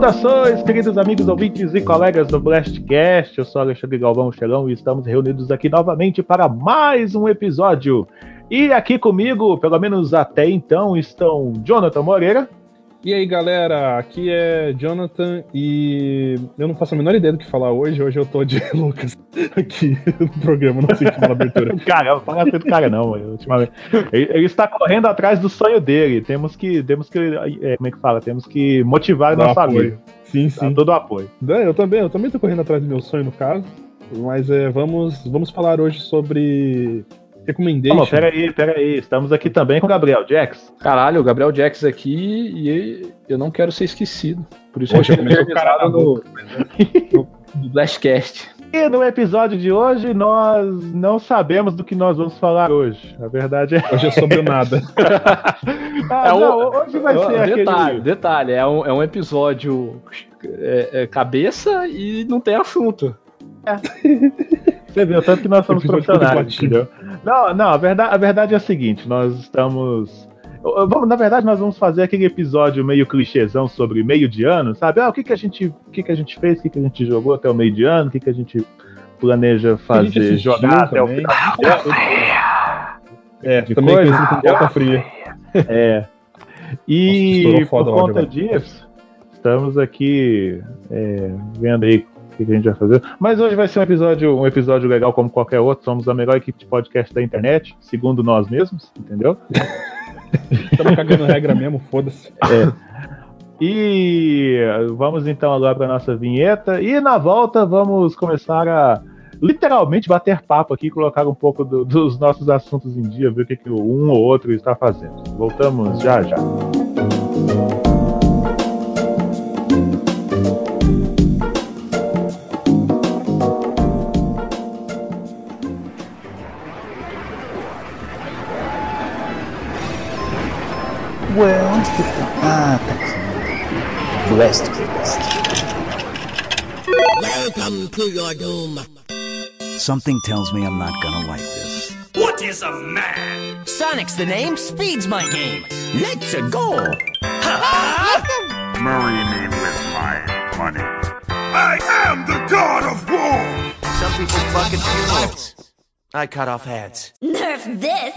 Saudações, queridos amigos, ouvintes e colegas do Blastcast. Eu sou Alexandre Galvão Chelão e estamos reunidos aqui novamente para mais um episódio. E aqui comigo, pelo menos até então, estão Jonathan Moreira. E aí, galera, aqui é Jonathan e eu não faço a menor ideia do que falar hoje. Hoje eu tô de Lucas aqui no programa, não sei o que falar na abertura. Cara, não fala do cara não, ultimamente. Ele está correndo atrás do sonho dele. Temos que como é que fala? Temos que motivar o nosso amigo. Sim, sim. Todo o apoio. Eu também tô correndo atrás do meu sonho, no caso. Mas vamos falar hoje sobre recommendation. Não, peraí. Estamos aqui também com o Gabriel Jax. Caralho, o Gabriel Jax aqui e eu não quero ser esquecido. Por isso Hoje eu tô organizado no Blastcast. E no episódio de hoje nós não sabemos do que nós vamos falar hoje. A verdade é... Hoje é sobre o nada. Hoje vai ser Detalhe, é um episódio cabeça e não tem assunto. Você viu, tanto que nós somos profissionais, entendeu? Não, a verdade é a seguinte, nós estamos... Na verdade, nós vamos fazer aquele episódio meio clichêzão sobre meio de ano, sabe? O que a gente fez, o que a gente jogou até o meio de ano, o que a gente planeja fazer, jogar até o final. Também conhecido como Bota Fria. E por conta disso, estamos aqui vendo aí o que a gente vai fazer. Mas hoje vai ser um episódio legal como qualquer outro. Somos a melhor equipe de podcast da internet, segundo nós mesmos, entendeu? Estamos cagando regra mesmo, foda-se. E vamos então agora para nossa vinheta. E na volta vamos começar a literalmente bater papo aqui, colocar um pouco dos nossos assuntos em dia, ver o que um ou outro está fazendo. Voltamos já. Ué, onde que tá? Ah, tá aqui. Blastcast. Welcome to your doom. Something tells me I'm not gonna like this. What is a man? Sonic's the name, speed's my game. Let's go. Marry me with my money. I am the god of war. Some people fucking funerals. I cut off heads. Nerf this.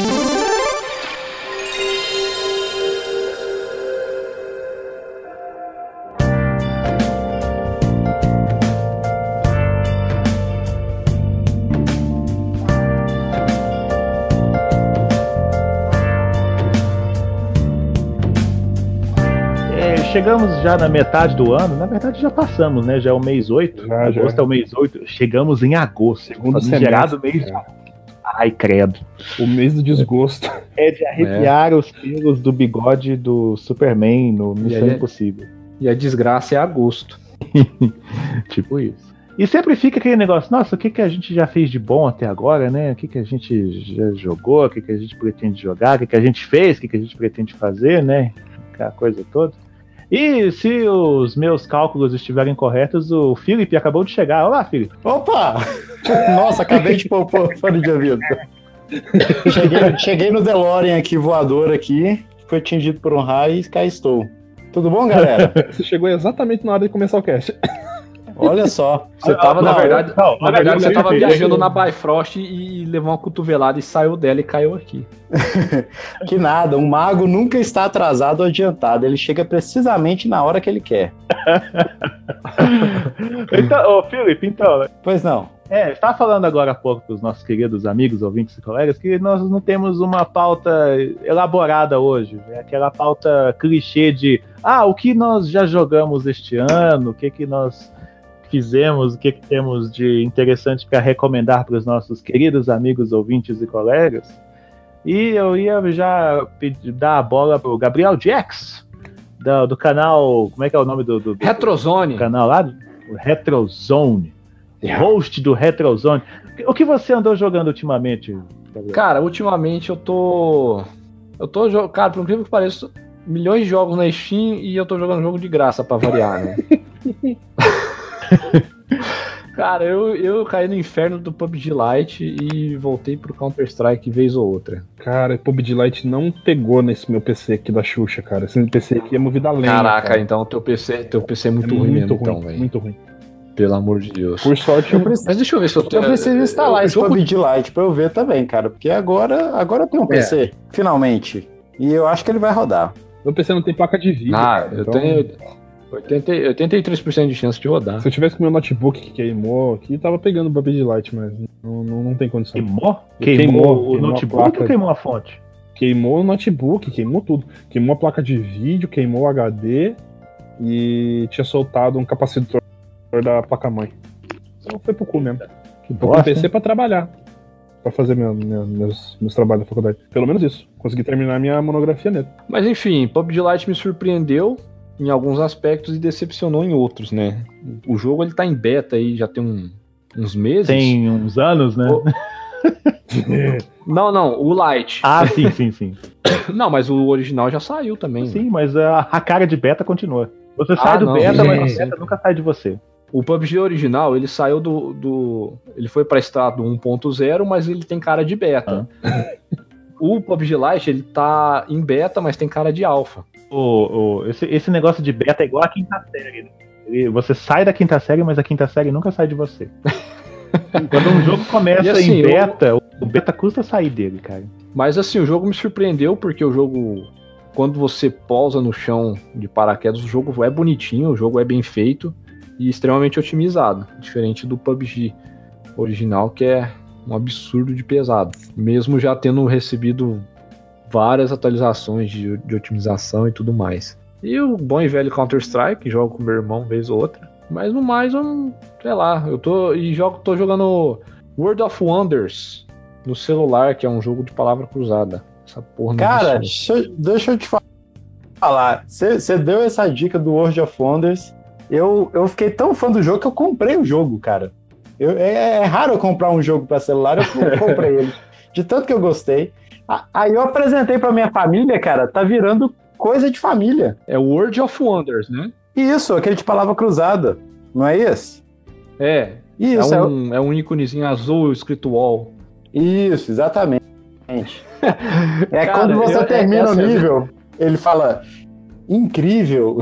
Chegamos já na metade do ano, na verdade já passamos, né? Já é o mês 8, agosto é o mês 8, chegamos em agosto. Segundo semestre. Mês... Ai, credo. O mês do desgosto. É de arrepiar os pelos do bigode do Superman no Missão Impossível. E a desgraça é agosto. Tipo isso. E sempre fica aquele negócio, nossa, o que a gente já fez de bom até agora, né? O que a gente já jogou, o que a gente pretende jogar, o que a gente fez, o que a gente pretende fazer, né? Aquela coisa toda. E se os meus cálculos estiverem corretos, o Felipe acabou de chegar. Olá, Felipe. Opa! Nossa, acabei de pôr fone de ouvido. Cheguei no DeLorean aqui, voador aqui, foi atingido por um raio e cá estou. Tudo bom, galera? Você chegou exatamente na hora de começar o cast. Olha só. Você tava, na verdade, você tava viajando na Bifrost e levou uma cotovelada e saiu dela e caiu aqui. Que nada, um mago nunca está atrasado ou adiantado, ele chega precisamente na hora que ele quer. Então, Felipe, Pois não. Você estava falando agora há pouco para os nossos queridos amigos, ouvintes e colegas, que nós não temos uma pauta elaborada hoje. É aquela pauta clichê de o que nós já jogamos este ano, o que nós fizemos, o que temos de interessante para recomendar para os nossos queridos amigos, ouvintes e colegas. E eu ia já dar a bola para o Gabriel Jax, do canal, como é que é o nome do Retrozone. Do canal lá? O Retrozone. Host do Retrozone. O que você andou jogando ultimamente, Gabriel? Cara, ultimamente eu tô cara, por incrível que pareça, milhões de jogos na Steam e eu tô jogando jogo de graça pra variar, né? Cara, eu caí no inferno do PUBG Lite e voltei pro Counter-Strike vez ou outra. Cara, PUBG Lite não pegou nesse meu PC aqui da Xuxa, cara. Esse PC aqui é movido a lenha. Caraca, cara. então teu PC é muito ruim mesmo, então, velho. Muito ruim. Pelo amor de Deus. Por sorte, Mas deixa eu ver se eu tenho. Eu preciso instalar esse jogo... PUBG Lite pra eu ver também, cara. Porque agora eu tenho um PC, finalmente. E eu acho que ele vai rodar. meu PC não tem placa de vídeo. Ah, cara, eu então, tenho 83% de chance de rodar. Se eu tivesse com meu notebook que queimou aqui, tava pegando o PUBG Lite, mas não tem condição. Queimou o a notebook placa. ou queimou a fonte? Queimou o notebook, queimou tudo. Queimou a placa de vídeo, queimou o HD e tinha soltado um capacitor da placa-mãe. Então foi pro cu mesmo. Tô com o PC pra trabalhar. Pra fazer meus trabalhos da faculdade. Pelo menos isso. Consegui terminar minha monografia nele. Mas enfim, PUBG Lite me surpreendeu em alguns aspectos e decepcionou em outros, né? O jogo ele tá em beta aí já tem uns meses. Tem uns anos, né? Não, o Lite. Ah, sim. Não, mas o original já saiu também. Sim, mas a cara de beta continua. Você sai do beta, mas o beta nunca sai de você. O PUBG original, ele saiu ele foi pra estado 1.0, mas ele tem cara de beta. O PUBG Lite, ele tá em beta, mas tem cara de alfa. Esse negócio de beta é igual a quinta série, né? Você sai da quinta série, mas a quinta série nunca sai de você. Quando um jogo começa assim, em beta, o beta custa sair dele, cara. Mas assim, o jogo me surpreendeu, porque o jogo, quando você pousa no chão de paraquedas, o jogo é bonitinho, o jogo é bem feito e extremamente otimizado, diferente do PUBG original, que é um absurdo de pesado. Mesmo já tendo recebido várias atualizações de otimização e tudo mais. E o bom e velho Counter-Strike, que jogo com meu irmão vez ou outra. Mas no mais, sei lá, tô jogando World of Wonders no celular, que é um jogo de palavra cruzada. Essa porra não Cara, existe. deixa eu te falar. Você deu essa dica do World of Wonders. Eu fiquei tão fã do jogo que eu comprei o jogo, cara. É raro eu comprar um jogo pra celular, eu comprei ele. De tanto que eu gostei. Aí eu apresentei pra minha família, cara, tá virando coisa de família. É World of Wonders, né? Isso, aquele de palavra cruzada. Não é esse? É. Isso, é um íconezinho azul escrito WoW. Isso, exatamente. É Cara, quando você termina o nível, ele fala incrível.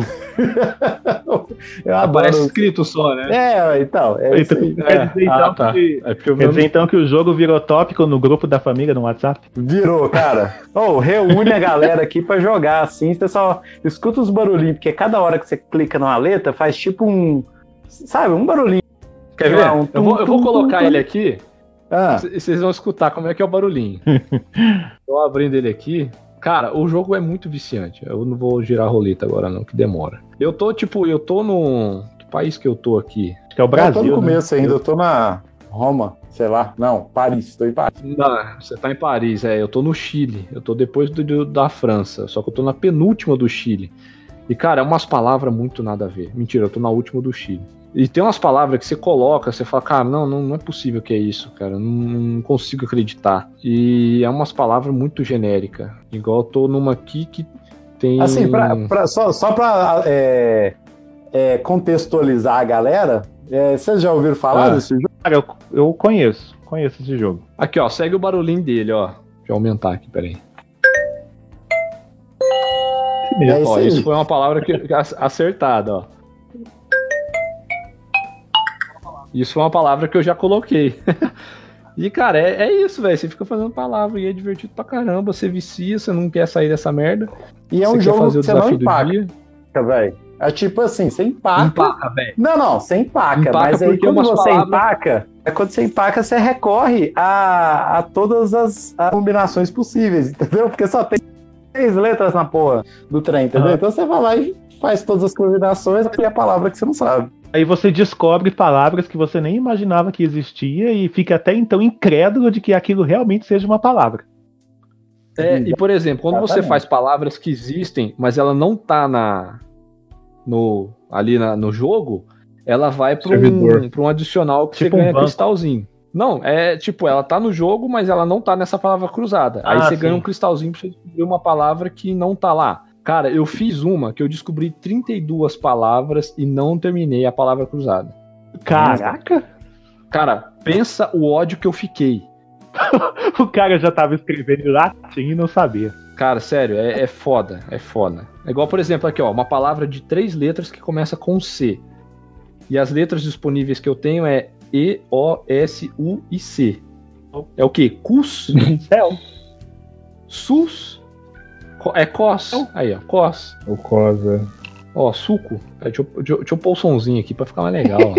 Eu Aparece adoro. escrito só, né? Então. Isso aí. Quer dizer então que o jogo virou tópico no grupo da família no WhatsApp? Virou, cara. Reúne a galera aqui pra jogar assim. Você só escuta os barulhinhos, porque cada hora que você clica numa letra, faz tipo um barulhinho. Quer ver? Eu vou colocar ele aqui. Vocês vão escutar como é que é o barulhinho. Tô abrindo ele aqui. Cara, o jogo é muito viciante. Eu não vou girar a roleta agora não, que demora. Eu tô no... Que país que eu tô aqui? Acho que é o Brasil, eu tô no começo né? ainda, eu tô na Roma, sei lá. Não, Paris, tô em Paris. Não, você tá em Paris, eu tô no Chile. Eu tô depois da França, só que eu tô na penúltima do Chile. E, cara, é umas palavras muito nada a ver. Mentira, eu tô na última do Chile. E tem umas palavras que você coloca, você fala, cara, não é possível que é isso, cara, não consigo acreditar. E é umas palavras muito genéricas. Igual eu tô numa aqui que tem... Assim, só pra contextualizar a galera, vocês já ouviram falar desse jogo? Cara, eu conheço esse jogo. Aqui, ó, segue o barulhinho dele, ó. Deixa eu aumentar aqui, peraí. Isso foi uma palavra acertada, ó. Isso foi uma palavra que eu já coloquei. E, cara, é isso, velho. Você fica fazendo palavra e é divertido pra caramba. Você vicia, você não quer sair dessa merda. E é um jogo que você não empaca, velho. É tipo assim, você empaca. Empaca, velho. Não, você empaca. Mas aí quando você empaca, você recorre a todas as combinações possíveis, entendeu? Porque só tem 3 letras na porra do trem, entendeu? Então você vai lá e faz todas as combinações e a palavra que você não sabe. Aí você descobre palavras que você nem imaginava que existia e fica até então incrédulo de que aquilo realmente seja uma palavra. E por exemplo, quando você faz palavras que existem, mas ela não tá no jogo, ela vai para um adicional que tipo você ganha cristalzinho. Não, ela tá no jogo, mas ela não tá nessa palavra cruzada. Aí você ganha um cristalzinho pra você descobrir uma palavra que não tá lá. Cara, eu fiz uma que eu descobri 32 palavras e não terminei a palavra cruzada. Caraca! Cara, pensa o ódio que eu fiquei. O cara já tava escrevendo em latim e não sabia. Cara, sério, é foda, é foda. É igual, por exemplo, aqui, ó, uma palavra de 3 letras que começa com C. E as letras disponíveis que eu tenho é E, O, S, U e C. É o quê? Cus? Céu. Sus? É cos. Aí, ó, cos. O Cosa. Ó, suco. Deixa eu pôr o somzinho aqui pra ficar mais legal, ó.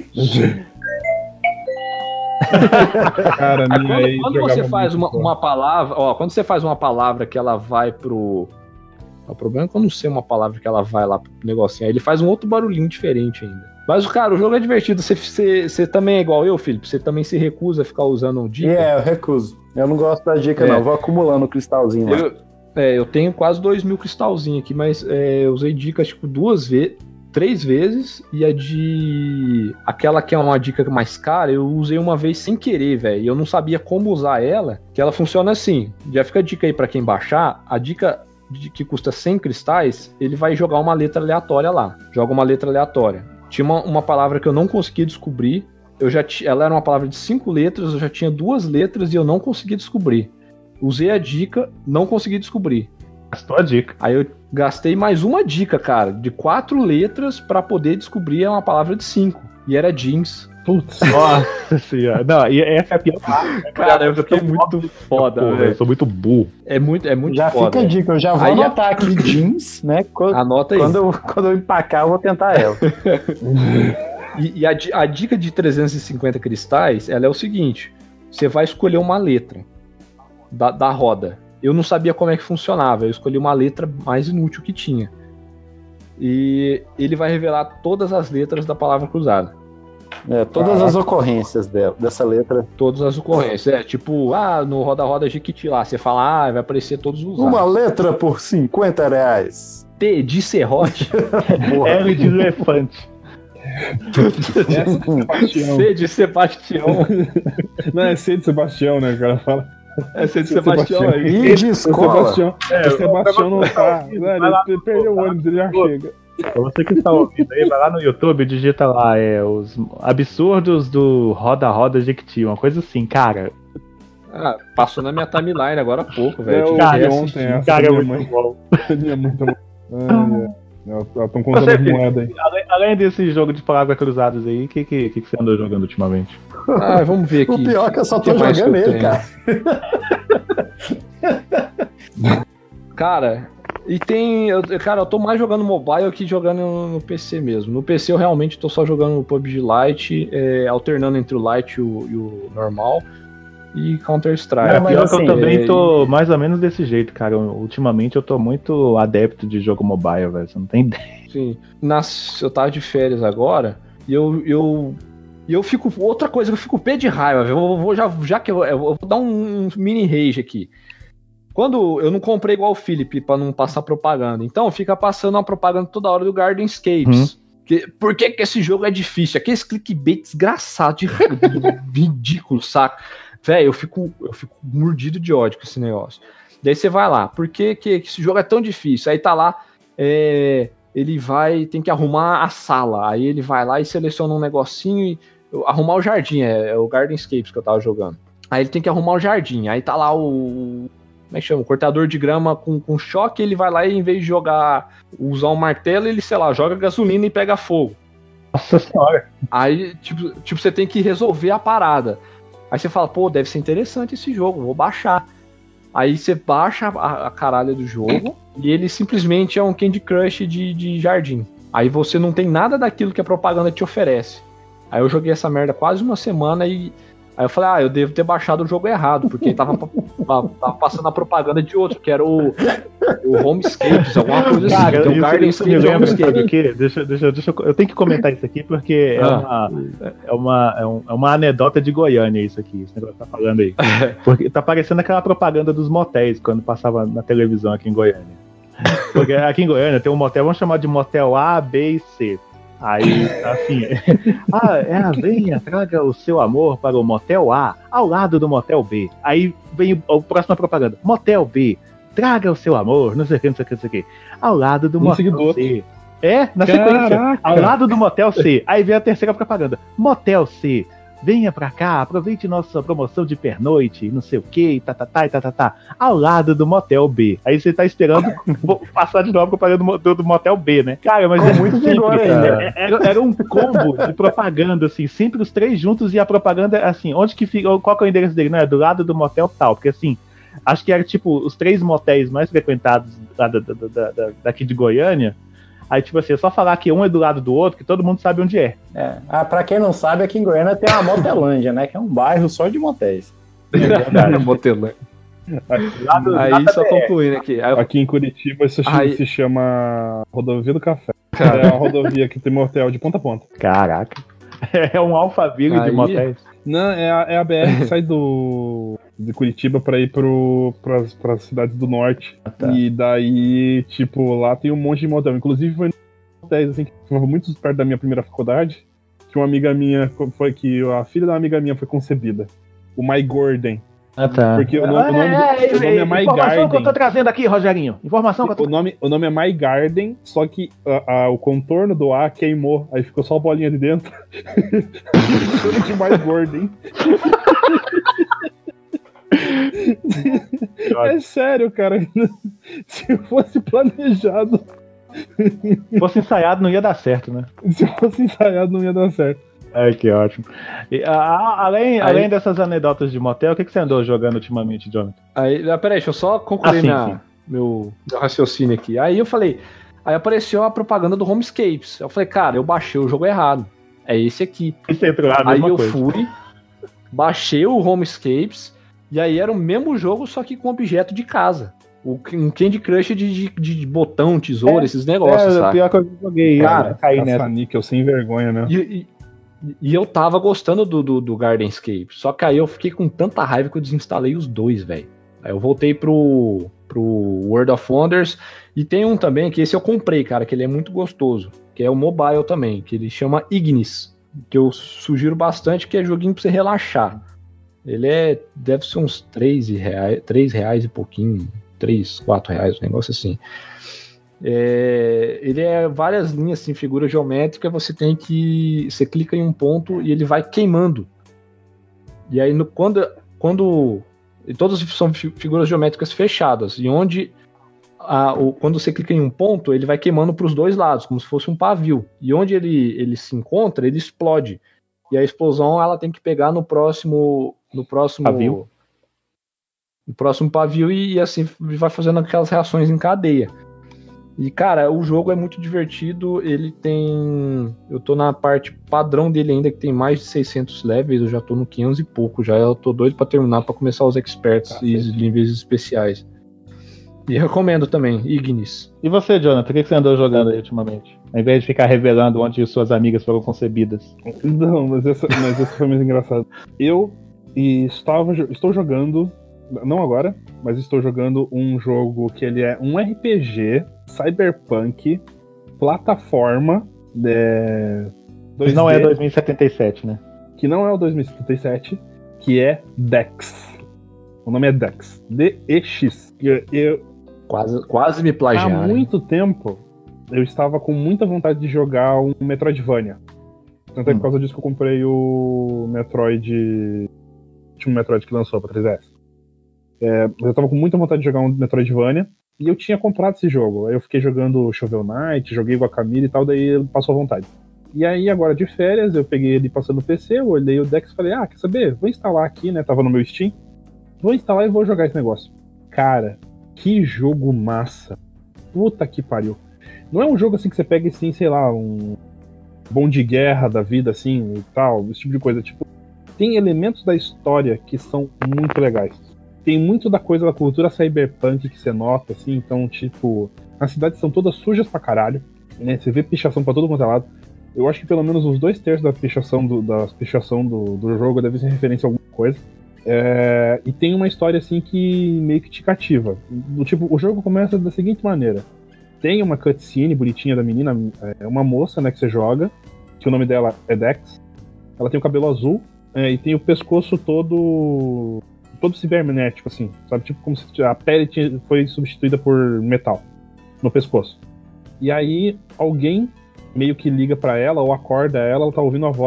Cara, Aí, quando você faz uma palavra, ó, quando você faz uma palavra que ela vai pro... O problema é que eu não sei uma palavra que ela vai lá pro negocinho. Aí ele faz um outro barulhinho diferente ainda. Mas, cara, o jogo é divertido. Você também é igual eu, Felipe? Você também se recusa a ficar usando dica? Eu recuso. Eu não gosto da dica, não. Eu vou acumulando o cristalzinho lá. Eu tenho quase 2.000 cristalzinhos aqui, mas eu usei dicas, tipo, 3 vezes, e aquela que é uma dica mais cara, eu usei uma vez sem querer, velho, e eu não sabia como usar ela, que ela funciona assim. Já fica a dica aí pra quem baixar, a dica que custa 100 cristais, ele vai jogar uma letra aleatória lá. Joga uma letra aleatória. Tinha uma palavra que eu não conseguia descobrir, ela era uma palavra de 5 letras, eu já tinha 2 letras e eu não conseguia descobrir. Usei a dica, não consegui descobrir. Gastou a dica. Aí eu gastei mais uma dica, cara, de 4 letras pra poder descobrir uma palavra de 5. E era jeans. Putz, nossa senhora. Não, e essa é a pior parte. Cara, eu fiquei muito foda, velho. velho. Eu sou muito burro. É muito já foda. Fica a dica, eu já vou anotar aqui jeans, né? Anota aí. Quando eu empacar, eu vou tentar ela. E a dica de 350 cristais, ela é o seguinte. Você vai escolher uma letra da roda. Eu não sabia como é que funcionava. Eu escolhi uma letra mais inútil que tinha. E ele vai revelar todas as letras da palavra cruzada. Todas as ocorrências dessa letra. Todas as ocorrências. Tipo, no Roda-Roda Jequiti lá. Você fala, vai aparecer todos os Uma letra por R$50. T de serrote. L de elefante. C de Sebastião. Não, é C de Sebastião, né? O cara fala. É C de Sebastião. E de escola. O Sebastião não tá. Ele perdeu o ônibus, ele já chega. Pra você que tá ouvindo aí, vai lá no YouTube, digita lá, os absurdos do Roda-Roda Jequiti, uma coisa assim, cara. Passou na minha timeline agora há pouco, velho. Cara, é muito bom. É muito bom. Estão contando as moedas aí. Além desse jogo de palavras cruzadas aí, o que você andou jogando ultimamente? Vamos ver aqui. O pior é que eu só tô jogando ele, cara. Cara, eu tô mais jogando mobile que jogando no PC mesmo. No PC eu realmente tô só jogando o PUBG Lite, alternando entre o Lite e o normal. E Counter-Strike. Pior assim, que eu também tô mais ou menos desse jeito, cara. Ultimamente eu tô muito adepto de jogo mobile, velho. Você não tem ideia. Sim. Eu tava de férias agora e eu fico. Outra coisa, eu fico pé de raiva, velho. Eu vou dar um mini rage aqui. Quando eu não comprei igual o Felipe pra não passar propaganda. Então fica passando uma propaganda toda hora do Gardenscapes. Por que esse jogo é difícil? Aqueles clickbait desgraçado, ridículo, saca? Velho, eu fico mordido de ódio com esse negócio. Daí você vai lá, por que esse jogo é tão difícil? Aí tá lá, ele tem que arrumar a sala. Aí ele vai lá e seleciona um negocinho e arrumar o jardim, é o Gardenscapes que eu tava jogando. Aí ele tem que arrumar o jardim, aí tá lá como é que chama? O cortador de grama com choque, ele vai lá e em vez de usar um martelo, ele, sei lá, joga gasolina e pega fogo. Nossa senhora. Aí, tipo, você tem que resolver a parada. Aí você fala, pô, deve ser interessante esse jogo, vou baixar. Aí você baixa a caralho do jogo e ele simplesmente é um Candy Crush de jardim. Aí você não tem nada daquilo que a propaganda te oferece. Aí eu joguei essa merda quase uma semana e... Aí eu falei, eu devo ter baixado o jogo errado, porque tava passando a propaganda de outro, que era o Homescapes, alguma coisa assim. Cara, então, Gardenscapes e Homescapes. Deixa eu tenho que comentar isso aqui, porque é uma anedota de Goiânia isso aqui, esse negócio que tá falando aí. Porque tá parecendo aquela propaganda dos motéis, quando passava na televisão aqui em Goiânia. Porque aqui em Goiânia tem um motel, vamos chamar de motel A, B e C. Aí, assim, venha, traga o seu amor para o motel A, ao lado do motel B. Aí vem a próxima propaganda, motel B, traga o seu amor, não sei o que, ao lado do motel C. Na sequência, ao lado do motel C. Aí vem a terceira propaganda, motel C, venha pra cá, aproveite nossa promoção de pernoite, não sei o que, tá, ao lado do Motel B. Aí você tá esperando passar de novo propaganda do Motel B, né? Cara, mas Com é muito simples, vigor cara. Era um combo de propaganda, assim, sempre os três juntos e a propaganda, assim, onde que fica, qual que é o endereço dele? Não, é do lado do motel tal, porque assim, acho que era tipo os 3 motéis mais frequentados lá daqui de Goiânia. Aí, tipo assim, é só falar que um é do lado do outro, que todo mundo sabe onde é. Pra quem não sabe, aqui em Goiânia tem a Motelândia, né? Que é um bairro só de motéis. Motelândia. Aí, só concluindo aqui. Aqui em Curitiba isso se chama Rodovia do Café. É uma rodovia que tem motel de ponta a ponta. Caraca. É um alfaville de motéis. Não, é a BR que sai de Curitiba pra ir pras cidades do norte. Tá. E daí, tipo, lá tem um monte de motel. Inclusive foi motéis assim, que estavam muito perto da minha primeira faculdade, que uma amiga minha a filha da uma amiga minha foi concebida. O My Gordon. Tá. Porque o nome é My Informação Garden. que eu tô trazendo aqui, Rogerinho. Informação que eu tô... O nome é My Garden, só que o contorno do A queimou. Aí ficou só a bolinha de dentro. De My Gordon. É sério, cara. Se fosse planejado. Se fosse ensaiado, não ia dar certo, né? Se fosse ensaiado, não ia dar certo. Ai, que ótimo. E, além dessas anedotas de motel, o que você andou jogando ultimamente, Jonathan? Peraí, deixa eu só concluir meu raciocínio aqui. Aí apareceu a propaganda do Homescapes. Eu falei, cara, eu baixei o jogo errado. É esse aqui. Isso entrou lá, aí eu fui, baixei o Homescapes, e aí era o mesmo jogo, só que com objeto de casa. Um Candy Crush de botão, tesoura, esses negócios, sabe? Pior que eu joguei, cara. Caça-níquel sem vergonha, né? E eu tava gostando do Gardenscape. Só que aí eu fiquei com tanta raiva que eu desinstalei os dois, velho. Aí eu voltei pro World of Wonders. E tem um também, que esse eu comprei, cara, que ele é muito gostoso. Que é o mobile também, que ele chama Ignis. Que eu sugiro bastante, que é joguinho pra você relaxar. Ele deve ser uns R$3 e pouquinho. 3, 4 reais, um negócio assim. Ele é várias linhas, assim, figura geométrica. Você clica em um ponto e ele vai queimando. E aí quando todas são figuras geométricas fechadas, e onde quando você clica em um ponto, ele vai queimando para os dois lados, como se fosse um pavio. E onde ele se encontra, ele explode. E a explosão ela tem que pegar no próximo pavio. No próximo pavio, e assim vai fazendo aquelas reações em cadeia. E, cara, o jogo é muito divertido. Ele tem... Eu tô na parte padrão dele ainda, que tem mais de 600 levels. Eu já tô no 500 e pouco. Eu tô doido pra terminar, pra começar os experts e os níveis especiais. E recomendo também, Ignis. E você, Jonathan, o que você andou jogando aí ultimamente? Ao invés de ficar revelando onde suas amigas foram concebidas. Não, mas essa foi muito engraçada. Estou jogando... Não agora, mas estou jogando um jogo que ele é um RPG cyberpunk, plataforma 2D, não é 2077, né? Que não é o 2077, que é Dex. O nome é Dex. D-E-X. Quase me plagiaram. Há muito tempo eu estava com muita vontade de jogar um Metroidvania. Tanto é por causa disso que eu comprei o Metroid. O último Metroid que lançou pra 3DS. Eu tava com muita vontade de jogar um Metroidvania e eu tinha comprado esse jogo. Aí eu fiquei jogando Shovel Knight, joguei Guacamole e tal, daí ele passou à vontade. E aí agora de férias eu peguei ele passando no PC, eu olhei o Dex e falei, quer saber? Vou instalar aqui, né? Tava no meu Steam. Vou instalar e vou jogar esse negócio. Cara, que jogo massa. Puta que pariu. Não é um jogo assim que você pega assim, sei lá, um bom de guerra da vida assim e tal, esse tipo de coisa. Tipo, tem elementos da história que são muito legais. Tem muito da coisa da cultura cyberpunk que você nota, assim, então, tipo, as cidades são todas sujas pra caralho, né? Você vê pichação pra todo quanto é lado. Eu acho que pelo menos uns 2/3 da pichação do jogo deve ser referência a alguma coisa. E tem uma história, assim, que meio que te cativa. Do tipo, o jogo começa da seguinte maneira. Tem uma cutscene bonitinha da menina, uma moça, né, que você joga, que o nome dela é Dex. Ela tem o cabelo azul, e tem o pescoço todo cibernético, assim, sabe? Tipo como se a pele foi substituída por metal no pescoço. E aí alguém meio que liga pra ela ou acorda ela tá ouvindo a voz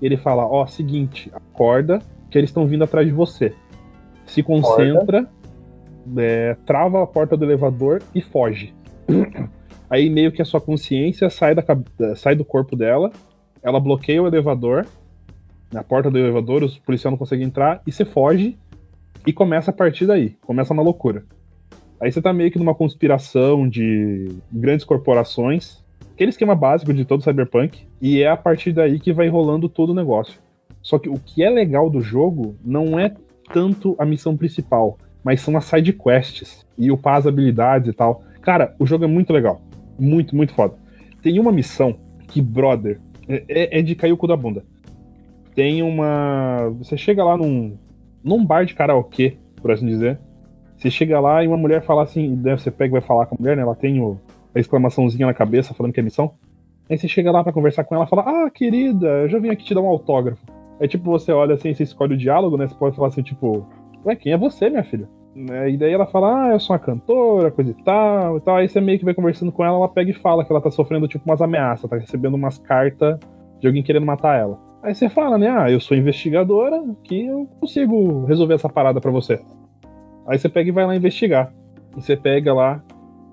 Ele fala, ó, seguinte, acorda que eles estão vindo atrás de você. Se concentra, trava a porta do elevador e foge. Aí meio que a sua consciência sai do corpo dela, ela bloqueia o elevador, na porta do elevador, os policiais não conseguem entrar, e você foge e começa a partir daí, começa na loucura. Aí você tá meio que numa conspiração de grandes corporações, aquele esquema básico de todo Cyberpunk, e é a partir daí que vai rolando todo o negócio. Só que o que é legal do jogo não é tanto a missão principal, mas são as side quests e upar as habilidades e tal. Cara, o jogo é muito legal. Muito, muito foda. Tem uma missão que, brother, é de cair o cu da bunda. Tem uma... Você chega lá num bar de karaokê, por assim dizer. Você chega lá e uma mulher fala assim, você pega e vai falar com a mulher, né? Ela tem a exclamaçãozinha na cabeça falando que é missão. Aí você chega lá pra conversar com ela e fala, ah, querida, eu já vim aqui te dar um autógrafo. Aí tipo, você olha assim, você escolhe o diálogo, né? Você pode falar assim, tipo, ué, quem é você, minha filha? E daí ela fala, ah, eu sou uma cantora, coisa e tal. Aí você meio que vai conversando com ela, ela pega e fala que ela tá sofrendo tipo umas ameaças, tá recebendo umas cartas de alguém querendo matar ela. Aí você fala, né, ah, eu sou investigadora, que eu consigo resolver essa parada pra você. Aí você pega e vai lá investigar. E você pega lá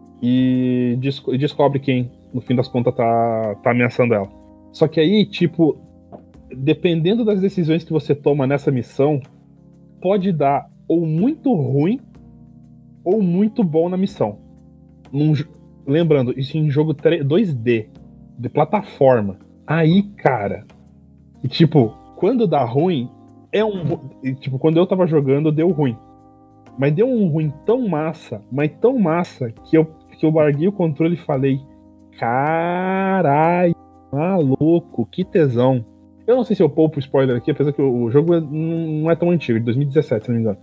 e descobre quem, no fim das contas, tá ameaçando ela. Só que aí, tipo, dependendo das decisões que você toma nessa missão, pode dar ou muito ruim ou muito bom na missão. Lembrando, isso em jogo 2D, de plataforma. Aí, cara, e tipo, quando dá ruim, tipo, quando eu tava jogando, deu ruim. Mas deu um ruim tão massa, mas tão massa, que eu larguei o controle e falei, caralho, maluco, que tesão. Eu não sei se eu poupo spoiler aqui, apesar que o jogo não é tão antigo, de 2017, se não me engano.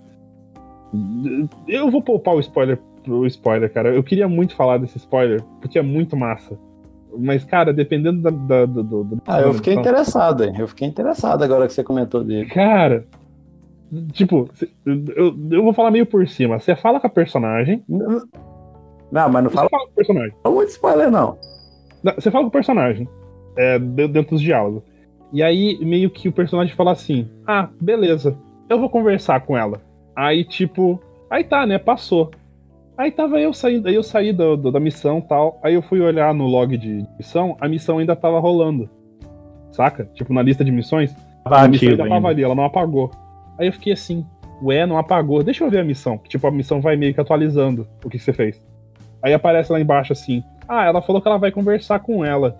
Eu vou poupar o spoiler, cara. Eu queria muito falar desse spoiler, porque é muito massa. Mas, cara, dependendo do eu fiquei interessado, hein? Eu fiquei interessado agora que você comentou dele. Cara, tipo, eu vou falar meio por cima. Você fala com a personagem. Não, mas não fala com o personagem. Não muito spoiler, não. Você fala com o personagem, dentro dos diálogos. E aí, meio que o personagem fala assim, ah, beleza, eu vou conversar com ela. Aí, tipo, aí tá, né, passou. Aí tava eu saindo, aí eu saí da missão e tal, aí eu fui olhar no log de missão, a missão ainda tava rolando, saca? Tipo, na lista de missões, a missão ainda tava ali, ela não apagou. Aí eu fiquei assim, ué, não apagou, deixa eu ver a missão, que tipo, a missão vai meio que atualizando o que você fez. Aí aparece lá embaixo assim, ah, ela falou que ela vai conversar com ela.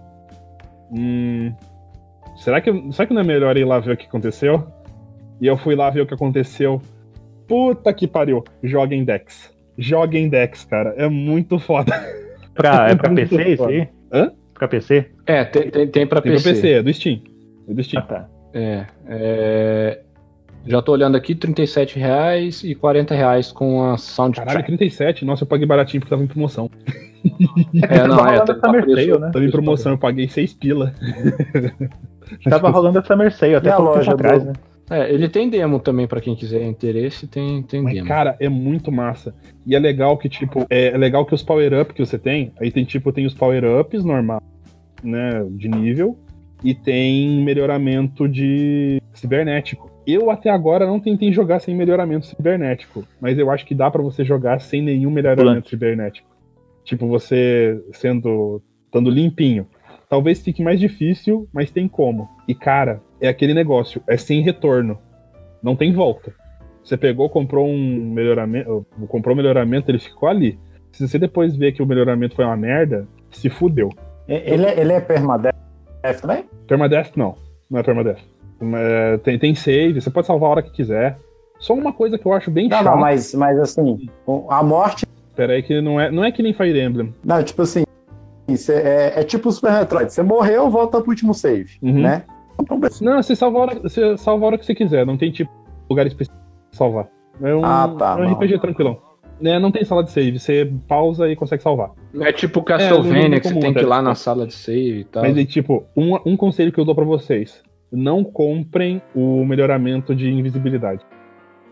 Será que não é melhor ir lá ver o que aconteceu? E eu fui lá ver o que aconteceu. Puta que pariu, joga em Dex. Joga em Dex, cara. É muito foda. É pra PC isso aí? Hã? Pra PC? Tem pra PC. Tem pra PC, é do Steam. É do Steam. Ah, tá. Já tô olhando aqui, R$37 e R$40 com a soundtrack. Caralho, 37? Nossa, eu paguei baratinho porque tava em promoção. Summer Sale, né? Tava em promoção, eu paguei 6 pila. Tava rolando a Summer Sale, até a loja atrás, né? Ele tem demo também, pra quem quiser interesse, tem Mas, demo. cara, é muito massa. E é legal que, tipo, é legal que os power-up que você tem, aí tem, tipo, tem os power-ups normal, né, de nível, e tem melhoramento de cibernético. Eu até agora não tentei jogar sem melhoramento cibernético, mas eu acho que dá pra você jogar sem nenhum melhoramento cibernético. Tipo, você estando limpinho. Talvez fique mais difícil, mas tem como. E, cara, é aquele negócio, é sem retorno. Não tem volta. Você pegou, comprou um melhoramento, ele ficou ali. Se você depois ver que o melhoramento foi uma merda, se fudeu. Ele é permadeath também? Permadeath não é permadeath. Tem save, você pode salvar a hora que quiser. Só uma coisa que eu acho bem chata. Não, mas assim, a morte... Pera aí que não é que nem Fire Emblem. Não, tipo assim, é tipo o Super Metroid. Você morreu, volta pro último save, né? Não, você salva a hora que você quiser. Não tem tipo lugar específico pra salvar. É um RPG tranquilão. Não tem sala de save. Você pausa e consegue salvar. É tipo Castlevania, que você tem que ir lá na sala de save e tal. Mas tipo, um conselho que eu dou pra vocês. Não comprem o melhoramento de invisibilidade.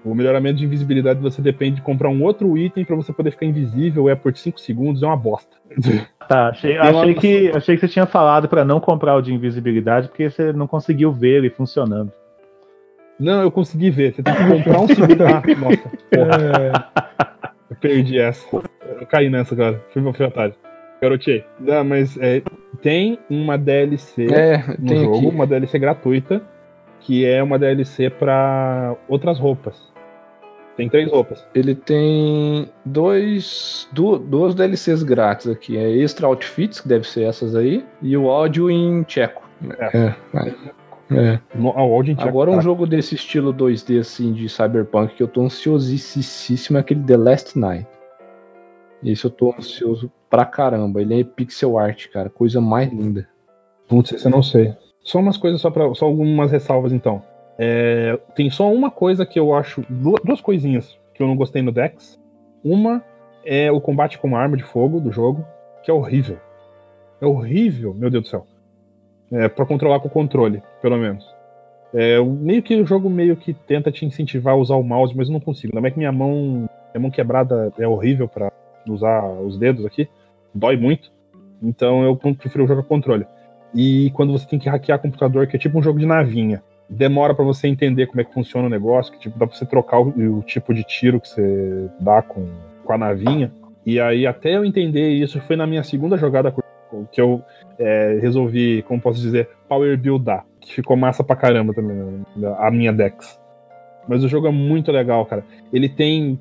O melhoramento de invisibilidade você depende de comprar um outro item pra você poder ficar invisível, é por 5 segundos, é uma bosta. Tá, achei que você tinha falado pra não comprar o de invisibilidade porque você não conseguiu ver ele funcionando. Não, eu consegui ver. Você tem que comprar um segundo. Ah, nossa, porra. Eu perdi essa. Eu caí nessa, cara. Fui otário. Garoteei. Não, mas tem uma DLC no tem jogo, aqui. uma DLC gratuita, que é uma DLC pra outras roupas. Tem 3 roupas. Ele tem duas DLCs grátis aqui. É Extra Outfits, que deve ser essas aí, e o áudio em tcheco. O áudio em tcheco, Agora um cara. jogo desse estilo 2D assim de Cyberpunk que eu tô ansiosíssimo é aquele The Last Night. Esse eu tô ansioso pra caramba. Ele é pixel art, cara. Coisa mais linda. Putz, esse eu não sei. Só umas coisas, só algumas ressalvas então. Tem só uma coisa que eu acho. Duas coisinhas que eu não gostei no Dex. Uma é o combate com arma de fogo do jogo, que é horrível. É horrível, meu Deus do céu. Pra controlar com o controle, pelo menos. Meio que o jogo meio que tenta te incentivar a usar o mouse, mas eu não consigo. Ainda mais que minha mão quebrada é horrível pra usar os dedos aqui. Dói muito. Então eu prefiro jogar com controle. E quando você tem que hackear computador, que é tipo um jogo de navinha, demora pra você entender como é que funciona o negócio, que tipo, dá pra você trocar o tipo de tiro que você dá com a navinha. E aí, até eu entender isso, foi na minha segunda jogada que eu resolvi, como posso dizer, power buildar, que ficou massa pra caramba também, a minha Dex. Mas o jogo é muito legal, cara. Ele tem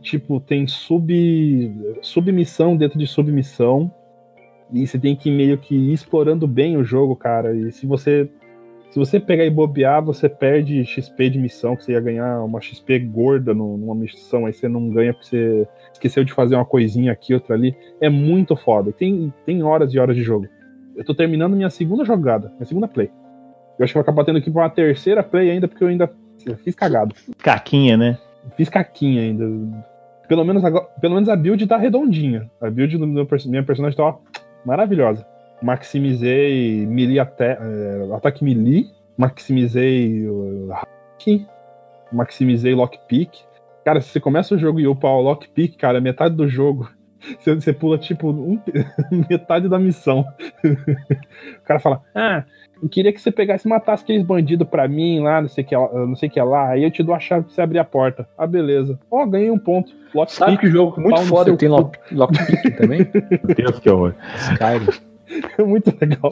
submissão dentro de submissão, e você tem que meio que ir explorando bem o jogo, cara. E se você pegar e bobear, você perde XP de missão, que você ia ganhar uma XP gorda numa missão, aí você não ganha porque você esqueceu de fazer uma coisinha aqui, outra ali. É muito foda. Tem horas e horas de jogo. Eu tô terminando minha segunda jogada, minha segunda play. Eu acho que vai acabar tendo que ir pra uma terceira play ainda, porque eu fiz cagado. Caquinha, né? Fiz caquinha ainda. Pelo menos a build tá redondinha. A build do minha personagem tá maravilhosa. Maximizei melee ataque melee, maximizei hack, maximizei lockpick. Cara, se você começa o jogo e upa o lockpick, cara, metade do jogo, você pula tipo metade da missão. O cara fala, eu queria que você pegasse e matasse aqueles bandidos pra mim lá, não sei o que lá, aí eu te dou a chave pra você abrir a porta. Ah, beleza. Ganhei um ponto. Lockpick. Sabe que jogo muito foda tem lockpick também? Meu Deus, que horror. Skyrim. É muito legal.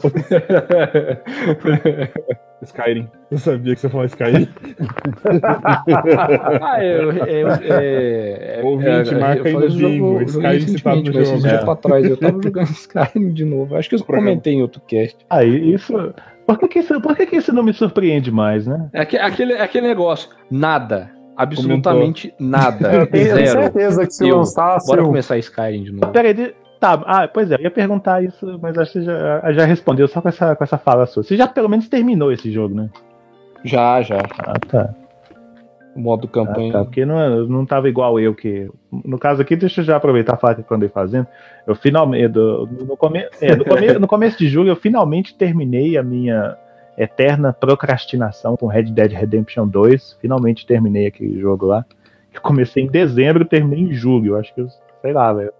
Skyrim. Eu sabia que você ia falar Skyrim. Ouvinte, marca aí no bingo. Skyrim citado no jogo. Esses dias pra trás eu tava jogando Skyrim de novo. Acho que eu comentei em outro cast. Isso... Por que isso não me surpreende mais, né? É aquele negócio. Nada. Absolutamente nada. Eu tenho Zero. certeza que se lançasse... Bora começar Skyrim de novo. Peraí, tá, pois é, eu ia perguntar isso, mas acho que você já respondeu só com essa fala sua. Você já pelo menos terminou esse jogo, né? Já. Ah, tá. O modo campanha. Tá, porque não tava igual eu, que... No caso aqui, deixa eu já aproveitar a falar que eu andei fazendo. Eu finalmente, no começo de julho, eu finalmente terminei a minha eterna procrastinação com Red Dead Redemption 2. Finalmente terminei aquele jogo lá. Eu comecei em dezembro, terminei em julho. Acho que eu... Sei lá, velho.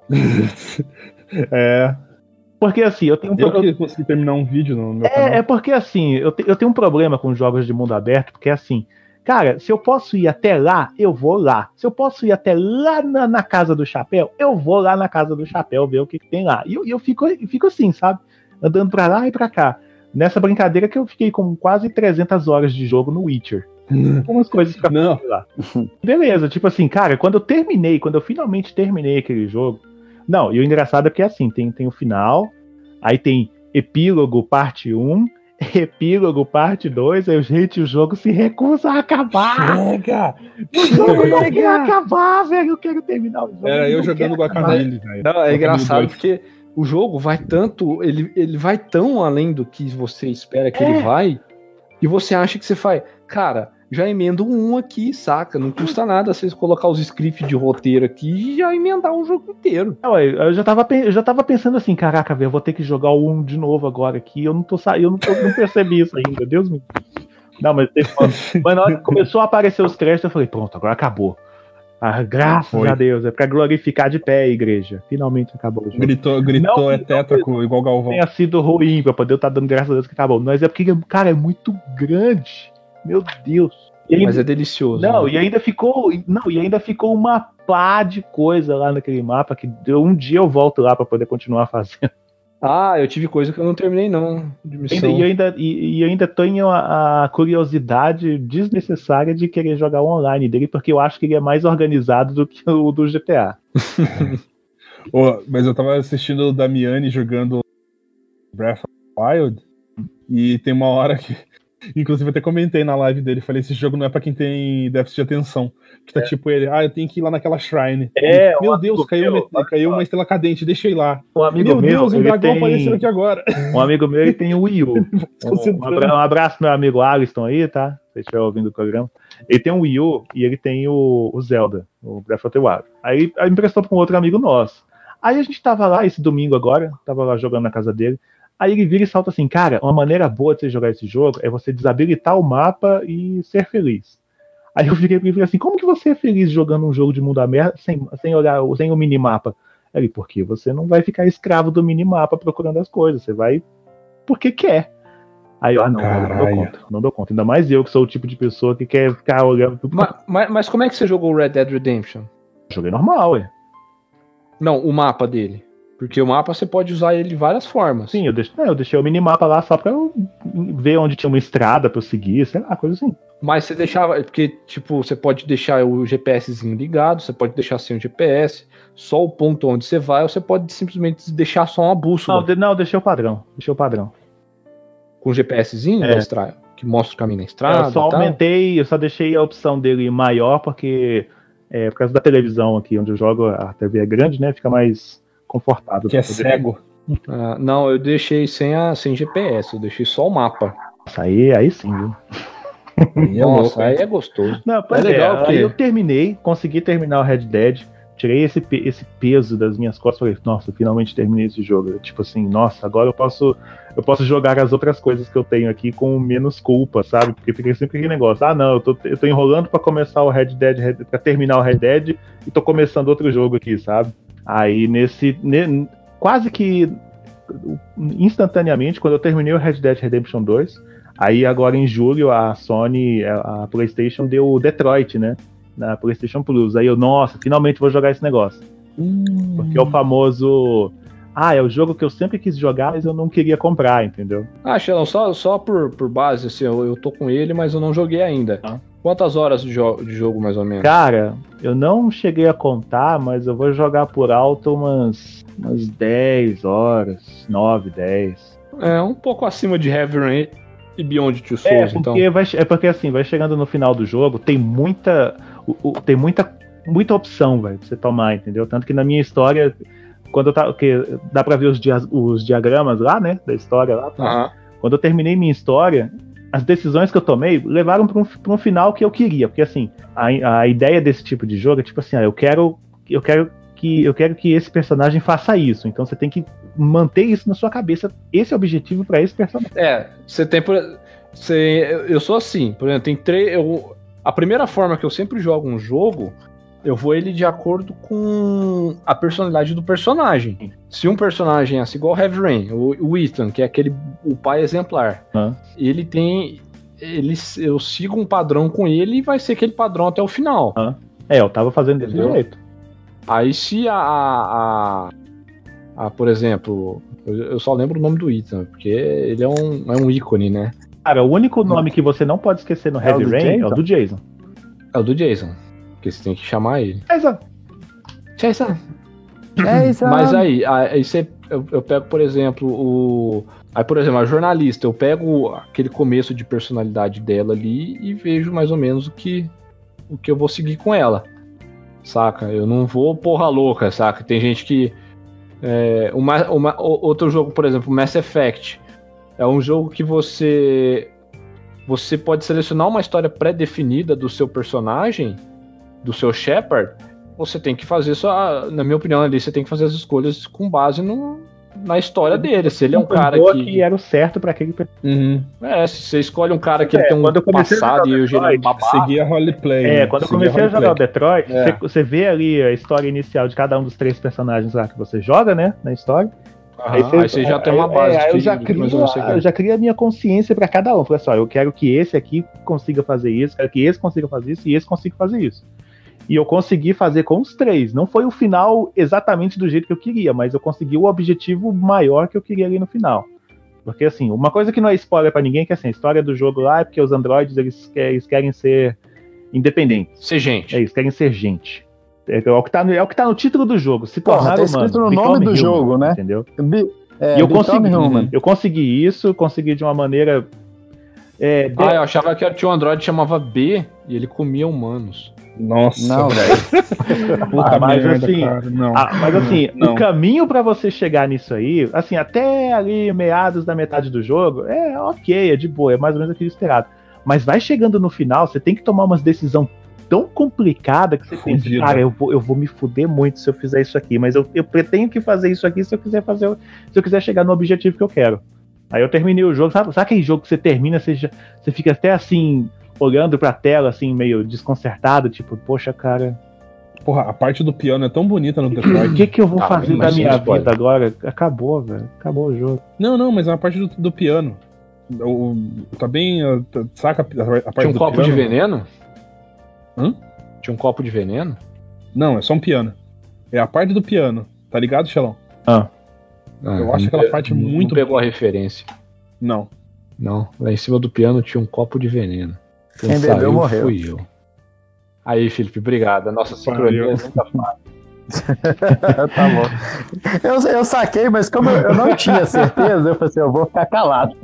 Porque assim, eu tenho Eu consegui terminar um vídeo no meu canal. porque assim, eu tenho um problema com jogos de mundo aberto, porque assim, cara, se eu posso ir até lá, eu vou lá. Se eu posso ir até lá na Casa do Chapéu, eu vou lá na Casa do Chapéu ver o que tem lá. E eu fico assim, sabe? Andando pra lá e pra cá. Nessa brincadeira que eu fiquei com quase 300 horas de jogo no Witcher. Algumas coisas pra fazer lá. Beleza, tipo assim, cara, quando eu finalmente terminei aquele jogo. Não, e o engraçado é que assim, tem o final, aí tem epílogo parte 1, epílogo parte 2, aí o jogo se recusa a acabar. Chega! O jogo não quer acabar, velho. Eu quero terminar o jogo. Era eu jogando Guacamelee, velho. Não, é engraçado porque o jogo vai tanto, ele vai tão além do que você espera que ele vai, e você acha que você faz, cara, já emendo um aqui, saca? Não custa nada vocês colocar os scripts de roteiro aqui e já emendar um jogo inteiro. Não, eu já tava pensando assim, caraca, velho, eu vou ter que jogar o 1 de novo agora aqui. Eu não percebi isso ainda, Deus me... Não, mas na hora que começou a aparecer os créditos, eu falei, pronto, agora acabou. Graças a Deus, é pra glorificar de pé a igreja. Finalmente acabou o jogo. Gritou é tétrico, igual Galvão. Tenha sido ruim pra poder eu estar dando graças a Deus que acabou. Mas é porque, cara, é muito grande. Meu Deus. Mas é delicioso. Não, né? e ainda ficou uma pá de coisa lá naquele mapa que um dia eu volto lá pra poder continuar fazendo. Eu tive coisa que eu não terminei, não, de missão. E eu ainda tenho a curiosidade desnecessária de querer jogar o online dele, porque eu acho que ele é mais organizado do que o do GTA. Mas eu tava assistindo o Damiani jogando Breath of the Wild, e tem uma hora que, inclusive, eu até comentei na live dele, falei, esse jogo não é pra quem tem déficit de atenção. Que tá tipo ele, eu tenho que ir lá naquela shrine. Meu Deus, caiu uma estrela cadente, deixa eu ir lá. Um amigo meu meu, Deus, o dragão apareceu aqui agora. Um amigo meu, ele tem o Wii U. Um abraço pro meu amigo Alisson aí, tá? Se você estiver ouvindo o programa. Ele tem um Wii U e ele tem o Zelda, o Breath of the Wild. Aí emprestou pra um outro amigo nosso. Aí a gente tava lá esse domingo agora, tava lá jogando na casa dele. Aí ele vira e salta assim, cara, uma maneira boa de você jogar esse jogo é você desabilitar o mapa e ser feliz. Aí eu fiquei assim, como que você é feliz jogando um jogo de mundo aberto sem olhar, sem o minimapa? Ele, porque você não vai ficar escravo do minimapa procurando as coisas, você vai porque quer. Aí eu, não dou conta. Ainda mais eu, que sou o tipo de pessoa que quer ficar olhando tudo. Mas como é que você jogou Red Dead Redemption? Joguei normal, ué. Não, o mapa dele. Porque o mapa você pode usar ele de várias formas. Sim, eu deixei o minimapa lá só pra eu ver onde tinha uma estrada pra eu seguir, sei lá, coisa assim. Mas você deixava, porque, tipo, você pode deixar o GPSzinho ligado, você pode deixar sem o GPS, só o ponto onde você vai, ou você pode simplesmente deixar só uma bússola. Não, deixei o padrão. Com o GPSzinho da estrada, que mostra o caminho na estrada. Eu só aumentei, eu só deixei a opção dele maior, porque por causa da televisão aqui, onde eu jogo, a TV é grande, né? Fica mais confortável. Que é cego. Não, eu deixei sem GPS, eu deixei só o mapa. Nossa, aí sim, viu? Nossa, aí é gostoso. Não, é legal. Aí eu consegui terminar o Red Dead, tirei esse peso das minhas costas, falei, nossa, finalmente terminei esse jogo. Tipo assim, nossa, agora eu posso jogar as outras coisas que eu tenho aqui com menos culpa, sabe? Porque fica sempre aquele negócio, não, eu tô enrolando pra começar o Red Dead, pra terminar o Red Dead, e tô começando outro jogo aqui, sabe? Aí quase que instantaneamente, quando eu terminei o Red Dead Redemption 2, aí agora em julho a Sony, a PlayStation deu o Detroit, né? Na PlayStation Plus. Aí nossa, finalmente vou jogar esse negócio. Porque é o famoso... é o jogo que eu sempre quis jogar, mas eu não queria comprar, entendeu? Xelão, só por base, assim, eu tô com ele, mas eu não joguei ainda. Quantas horas de jogo, mais ou menos? Cara, eu não cheguei a contar, mas eu vou jogar por alto umas 10 horas, 9, 10. É, um pouco acima de Heavy Rain e Beyond Two Souls, então. Porque assim, vai chegando no final do jogo, tem muita opção, velho, pra você tomar, entendeu? Tanto que na minha história, dá pra ver os diagramas lá, né, da história lá. Quando eu terminei minha história, as decisões que eu tomei levaram pra um final que eu queria, porque assim, a ideia desse tipo de jogo é tipo assim, eu quero que esse personagem faça isso, então você tem que manter isso na sua cabeça, esse é o objetivo pra esse personagem. Eu sou assim, por exemplo, a primeira forma que eu sempre jogo um jogo, eu vou ele de acordo com a personalidade do personagem. Se um personagem é assim, igual o Heavy Rain, o Ethan, que é o pai exemplar, eu sigo um padrão com ele e vai ser aquele padrão até o final. Eu tava fazendo desse jeito. Aí se por exemplo, eu só lembro o nome do Ethan, porque ele é um ícone, né? Cara, o único nome que você não pode esquecer no Heavy Rain é o do Jason. É o do Jason. Porque você tem que chamar ele. Jason. Mas aí eu pego, por exemplo, a jornalista, eu pego aquele começo de personalidade dela ali e vejo mais ou menos o que eu vou seguir com ela. Saca? Eu não vou porra louca, saca? Tem gente que... outro jogo, por exemplo, Mass Effect, é um jogo que você pode selecionar uma história pré-definida do seu personagem, do seu Shepard. Você tem que fazer na minha opinião ali, você tem que fazer as escolhas com base na história dele. Se ele é um Concordou cara que era o certo pra aquele. se você escolhe um cara que ele tem um quando eu comecei a passado jogar e hoje ele é um babaca. Seguia roleplay. Quando eu comecei a jogar o Detroit, você vê ali a história inicial de cada um dos 3 personagens lá que você joga, né? Na história. Aí você já tem uma base. Eu já crio a minha consciência pra cada um. Falei assim, ó, eu quero que esse aqui consiga fazer isso, quero que esse consiga fazer isso e esse consiga fazer isso. E eu consegui fazer com os 3. Não foi o final exatamente do jeito que eu queria, mas eu consegui o objetivo maior que eu queria ali no final. Porque, assim, uma coisa que não é spoiler pra ninguém, que é assim, a história do jogo lá é porque os androides, eles querem ser independentes. Ser gente. Eles querem ser gente. É o que tá no título do jogo. Se tornar tá escrito no nome do jogo, né? Entendeu? E eu consegui isso, consegui de uma maneira... eu achava que tinha um androide que chamava B e ele comia humanos. Nossa, não, velho. Mas assim, o caminho pra você chegar nisso aí, assim, até ali meados da metade do jogo, é ok, é de boa, é mais ou menos aquilo esperado. Mas vai chegando no final, você tem que tomar umas decisões tão complicadas que você pensa, cara, eu vou me fuder muito se eu fizer isso aqui, mas eu tenho que fazer isso aqui se eu quiser chegar no objetivo que eu quero. Aí eu terminei o jogo, sabe aquele jogo que você termina, você fica até assim... olhando pra tela, assim, meio desconcertado, tipo, poxa, cara... Porra, a parte do piano é tão bonita no Detroit. O que eu vou fazer da minha vida agora? Acabou, velho. Acabou o jogo. Não, mas é a parte do piano. Tá bem... Saca a parte do piano? Tinha um copo de veneno? Hã? Tinha um copo de veneno? Não, é só um piano. É a parte do piano. Tá ligado, Xelão? Eu acho aquela parte muito... Não pegou a referência. Não. Lá em cima do piano tinha um copo de veneno. Quem bebeu morreu. Fui eu. Aí, Felipe, obrigado. A nossa sincronia é muito fácil. Tá bom. Eu saquei, mas como eu não tinha certeza, eu falei assim, eu vou ficar calado.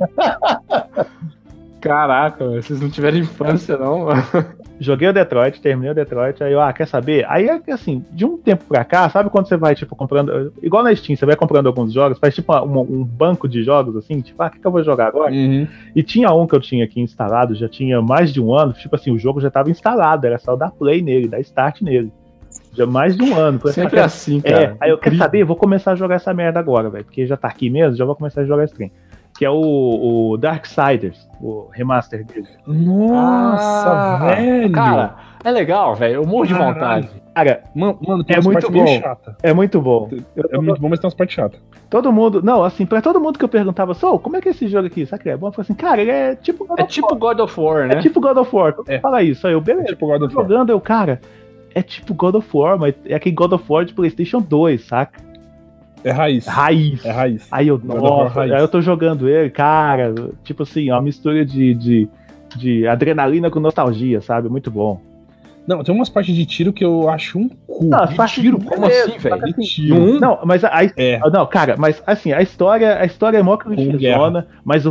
Caraca, vocês não tiveram infância, não? Joguei o Detroit, terminei o Detroit, aí quer saber? Aí, assim, de um tempo pra cá, sabe quando você vai, tipo, comprando... Igual na Steam, você vai comprando alguns jogos, faz tipo um banco de jogos, assim, tipo, o que eu vou jogar agora? Uhum. E tinha um que eu tinha aqui instalado, já tinha mais de um ano, tipo assim, o jogo já tava instalado, era só dar play nele, dar start nele. Já mais de um ano. Sempre assim, cara. Aí eu quero saber, vou começar a jogar essa merda agora, velho, porque já tá aqui mesmo, já vou começar a jogar esse trem. Que é o Darksiders, o remaster dele. Nossa, velho! Cara, é legal, velho. Eu morro de vontade. Cara, mano, tem é muito bom. chata. É muito bom. É muito bom, mas tem umas partes chatas. Todo mundo, não, assim, pra todo mundo que eu perguntava, como é que é esse jogo aqui? Sabe que é bom? Eu falei assim, cara, ele é tipo God of War, né? É tipo God of War. Fala isso, aí eu, beleza. É tipo God of War. Jogando, cara, é tipo God of War, mas é aquele God of War de PlayStation 2, saca? É raiz. É raiz. Aí eu, nossa, aí eu tô jogando ele, cara, tipo assim, uma mistura de adrenalina com nostalgia, sabe? Muito bom. Não, tem umas partes de tiro que eu acho um cu. Não, de tiro? Como assim, velho? De tiro. Não, mas não, cara, mas assim, a história é mó clichêzona, mas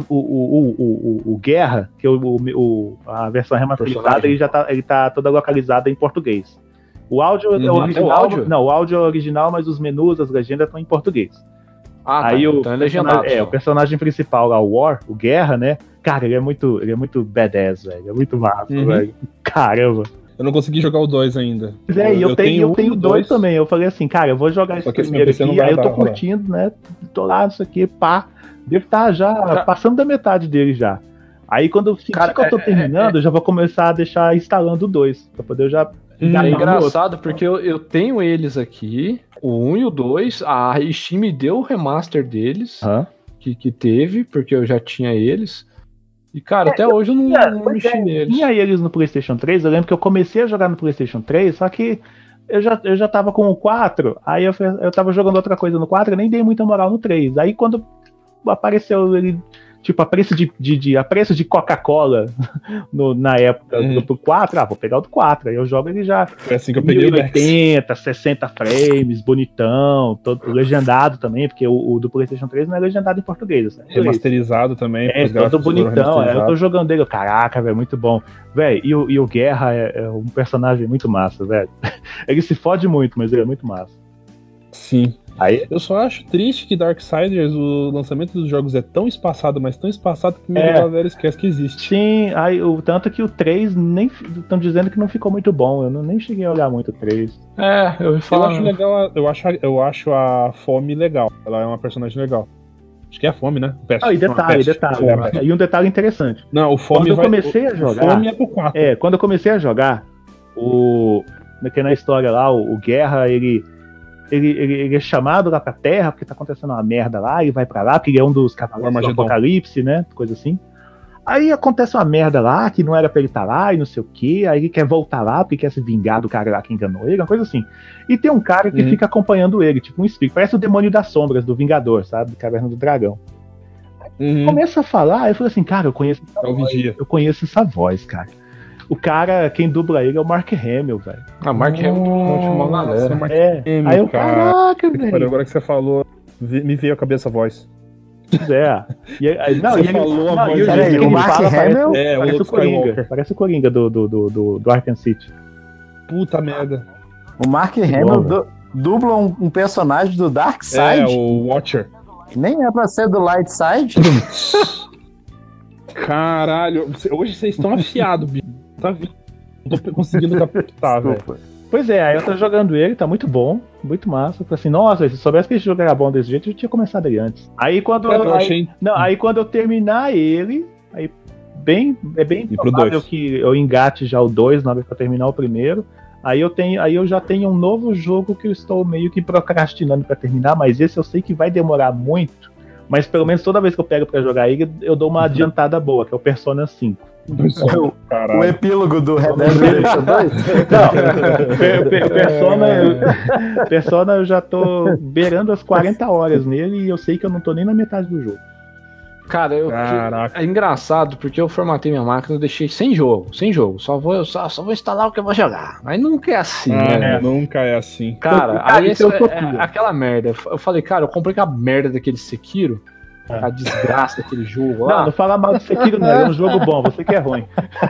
o Guerra, que a versão remasterizada, ele tá toda localizada em português. O áudio é original. O áudio é original, mas os menus, as legendas estão em português. Aí então é legendado. O personagem principal lá, o Guerra, né? Cara, ele é muito badass, velho. É muito massa, velho. Caramba. Eu não consegui jogar o 2 ainda. Eu tenho o 2 também. Eu falei assim, cara, eu vou jogar esse primeiro aqui. Aí eu tô curtindo, né? Tô lá, isso aqui, pá. Devo estar já passando da metade dele já. Aí quando eu sentir que eu tô terminando, eu já vou começar a deixar instalando o 2. Pra poder eu já... É engraçado, porque eu tenho eles aqui, o 1 e o 2, a Steam me deu o remaster deles, que teve, porque eu já tinha eles. E, cara, até hoje eu não mexi neles. Tinha eles no PlayStation 3, eu lembro que eu comecei a jogar no PlayStation 3, só que eu já tava com o 4, aí eu tava jogando outra coisa no 4, eu nem dei muita moral no 3. Aí quando apareceu ele... Tipo, a preço de Coca-Cola na época do 4, vou pegar o do 4. Aí eu jogo ele já. Foi assim que eu peguei 80, 60 frames, bonitão, todo legendado também, porque o do PlayStation 3 não é legendado em português. Sabe? Remasterizado também. Todo bonitão. Eu tô jogando ele, caraca, velho, muito bom. Velho, e o Guerra é um personagem muito massa, velho. Ele se fode muito, mas ele é muito massa. Sim. Aí, Eu só acho triste que Darksiders, o lançamento dos jogos é tão espaçado, mas tão espaçado que a galera esquece que existe. sim, aí, tanto que o 3 nem estão dizendo que não ficou muito bom. Eu nem cheguei a olhar muito o 3. Eu ouvi Eu falar. acho legal, eu acho a Fome legal. Ela é uma personagem legal. Acho que é a Fome, né? Peste, Ah, e detalhe. Fome. E um detalhe interessante. Não, o Fome Quando eu comecei a jogar. O Fome é pro 4. Quando eu comecei a jogar, que na história lá, o Guerra, ele é chamado lá pra Terra, porque tá acontecendo uma merda lá, ele vai pra lá, porque ele é um dos cavaleiros do Armagedon. Apocalipse, né? Coisa assim. Aí acontece uma merda lá, que não era pra ele estar lá, e não sei o quê, aí ele quer voltar lá, porque quer se vingar do cara lá que enganou ele, uma coisa assim. E tem um cara que fica acompanhando ele, tipo um espírito, parece o Demônio das Sombras, do Vingador, sabe? Caverna do Dragão. Começa a falar, eu falei assim, cara, eu conheço essa voz. Vigia. Eu conheço essa voz, cara. O cara, quem dubla ele é o Mark Hamill, velho. Mark Hamill chamou uma galera. Aí eu, caraca, velho. Agora que você falou, me veio a cabeça a voz. Pois é. Você falou a voz Peraí, que o ele Mark fala Hamill? parece o Coringa. Parece o Coringa do Arkham City. Puta merda. O Mark Hamill dubla um personagem do Dark Side? O Watcher. Nem é pra ser do Light Side? Caralho, hoje vocês estão afiados, bicho. Tá vendo? Não tô conseguindo captar, velho. Pois é, aí eu tô jogando ele, tá muito bom, muito massa. Eu falei assim, nossa, se soubesse que esse jogo era bom desse jeito, eu tinha começado ele antes. Aí quando aí quando eu terminar ele, aí é bem provável que eu engate já o 2 na hora pra terminar o primeiro. Aí eu já tenho um novo jogo que eu estou meio que procrastinando pra terminar, mas esse eu sei que vai demorar muito. Mas pelo menos toda vez que eu pego pra jogar ele, eu dou uma adiantada boa, que é o Persona 5. O epílogo do Red Dead Redemption 2? Não, Persona eu já tô beirando as 40 horas nele e eu sei que eu não tô nem na metade do jogo. Cara, é engraçado porque eu formatei minha máquina e deixei sem jogo. Só vou instalar o que eu vou jogar. Aí nunca é assim, né? Nunca é assim. Cara, aí é aquela merda. Eu falei, cara, eu comprei aquela merda daquele Sekiro. A desgraça daquele jogo lá. Não fala mal do Sekiro, não. É um jogo bom, você que é ruim.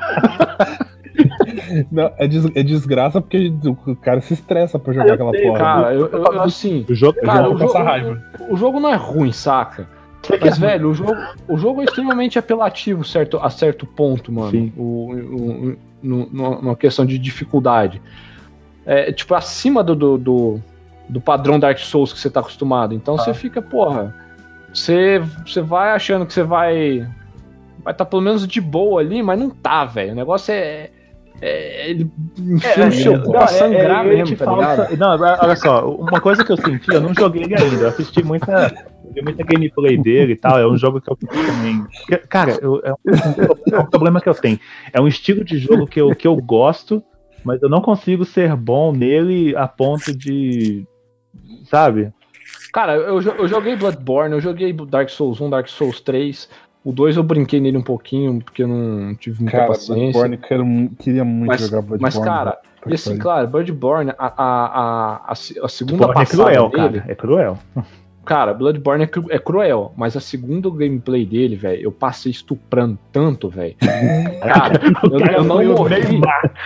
Não, é desgraça porque o cara se estressa pra jogar aquela porra. Cara, eu assim. O jogo não é ruim, saca? Mas, velho, o jogo é extremamente apelativo a certo ponto, mano. Sim. Numa questão de dificuldade. É, tipo, acima do padrão Dark Souls que você tá acostumado. Então você fica, porra. Você vai achando que você vai tá pelo menos de boa ali, mas não tá, velho. O negócio ele enfia no seu cu pra sangrar mesmo, tá ligado? Não, olha só, uma coisa que eu senti, eu não joguei ele ainda, eu assisti muita gameplay dele e tal, é um jogo que eu também... Cara, é um problema que eu tenho. É um estilo de jogo que eu gosto, mas eu não consigo ser bom nele a ponto de... Sabe? Cara, eu joguei Bloodborne, eu joguei Dark Souls 1, Dark Souls 3. O 2 eu brinquei nele um pouquinho, porque eu não tive muita paciência. Bloodborne, queria muito jogar Bloodborne. Mas, cara, e assim, claro, Bloodborne, a segunda Bloodborne passada é cruel, dele... cara, é cruel. Cara, Bloodborne é cruel, mas a segunda gameplay dele, velho, eu passei estuprando tanto, velho. Cara, eu não morri.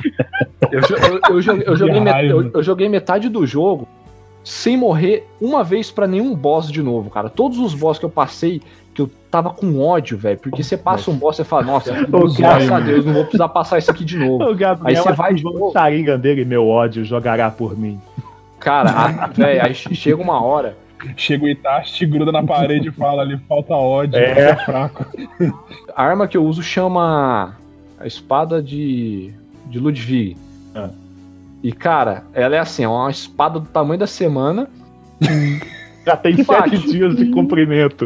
Eu joguei metade do jogo sem morrer uma vez pra nenhum boss de novo, cara. Todos os boss que eu passei, que eu tava com ódio, velho. Porque você passa um boss e fala, nossa, graças a Deus, não vou precisar passar isso aqui de novo. Aí você vai de novo. O Sharingan dele, meu ódio, jogará por mim. Cara, velho, aí chega uma hora. Chega o Itachi, gruda na parede e fala ali, falta ódio, é fraco. A arma que eu uso chama a espada de Ludwig. E, cara, ela é assim, é uma espada do tamanho da semana. Já tem 7 dias de comprimento.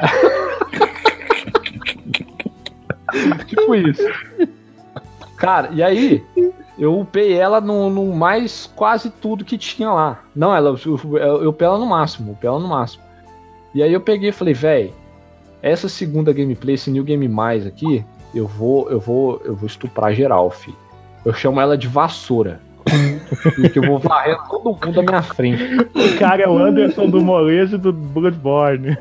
Tipo isso. Cara, e aí, eu upei ela no mais quase tudo que tinha lá. Não, eu upei ela no máximo, E aí eu peguei e falei, véi, essa segunda gameplay, esse New Game Mais aqui, eu vou estuprar geral, filho. Eu chamo ela de vassoura. Porque eu vou varrer todo mundo da minha frente. O cara é o Anderson do molejo do Bloodborne.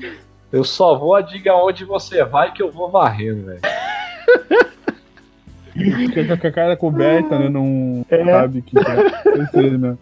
Eu só vou diga onde você vai que eu vou varrendo, velho. Fica com a cara coberta, né? Não sabe que é. Sei, né?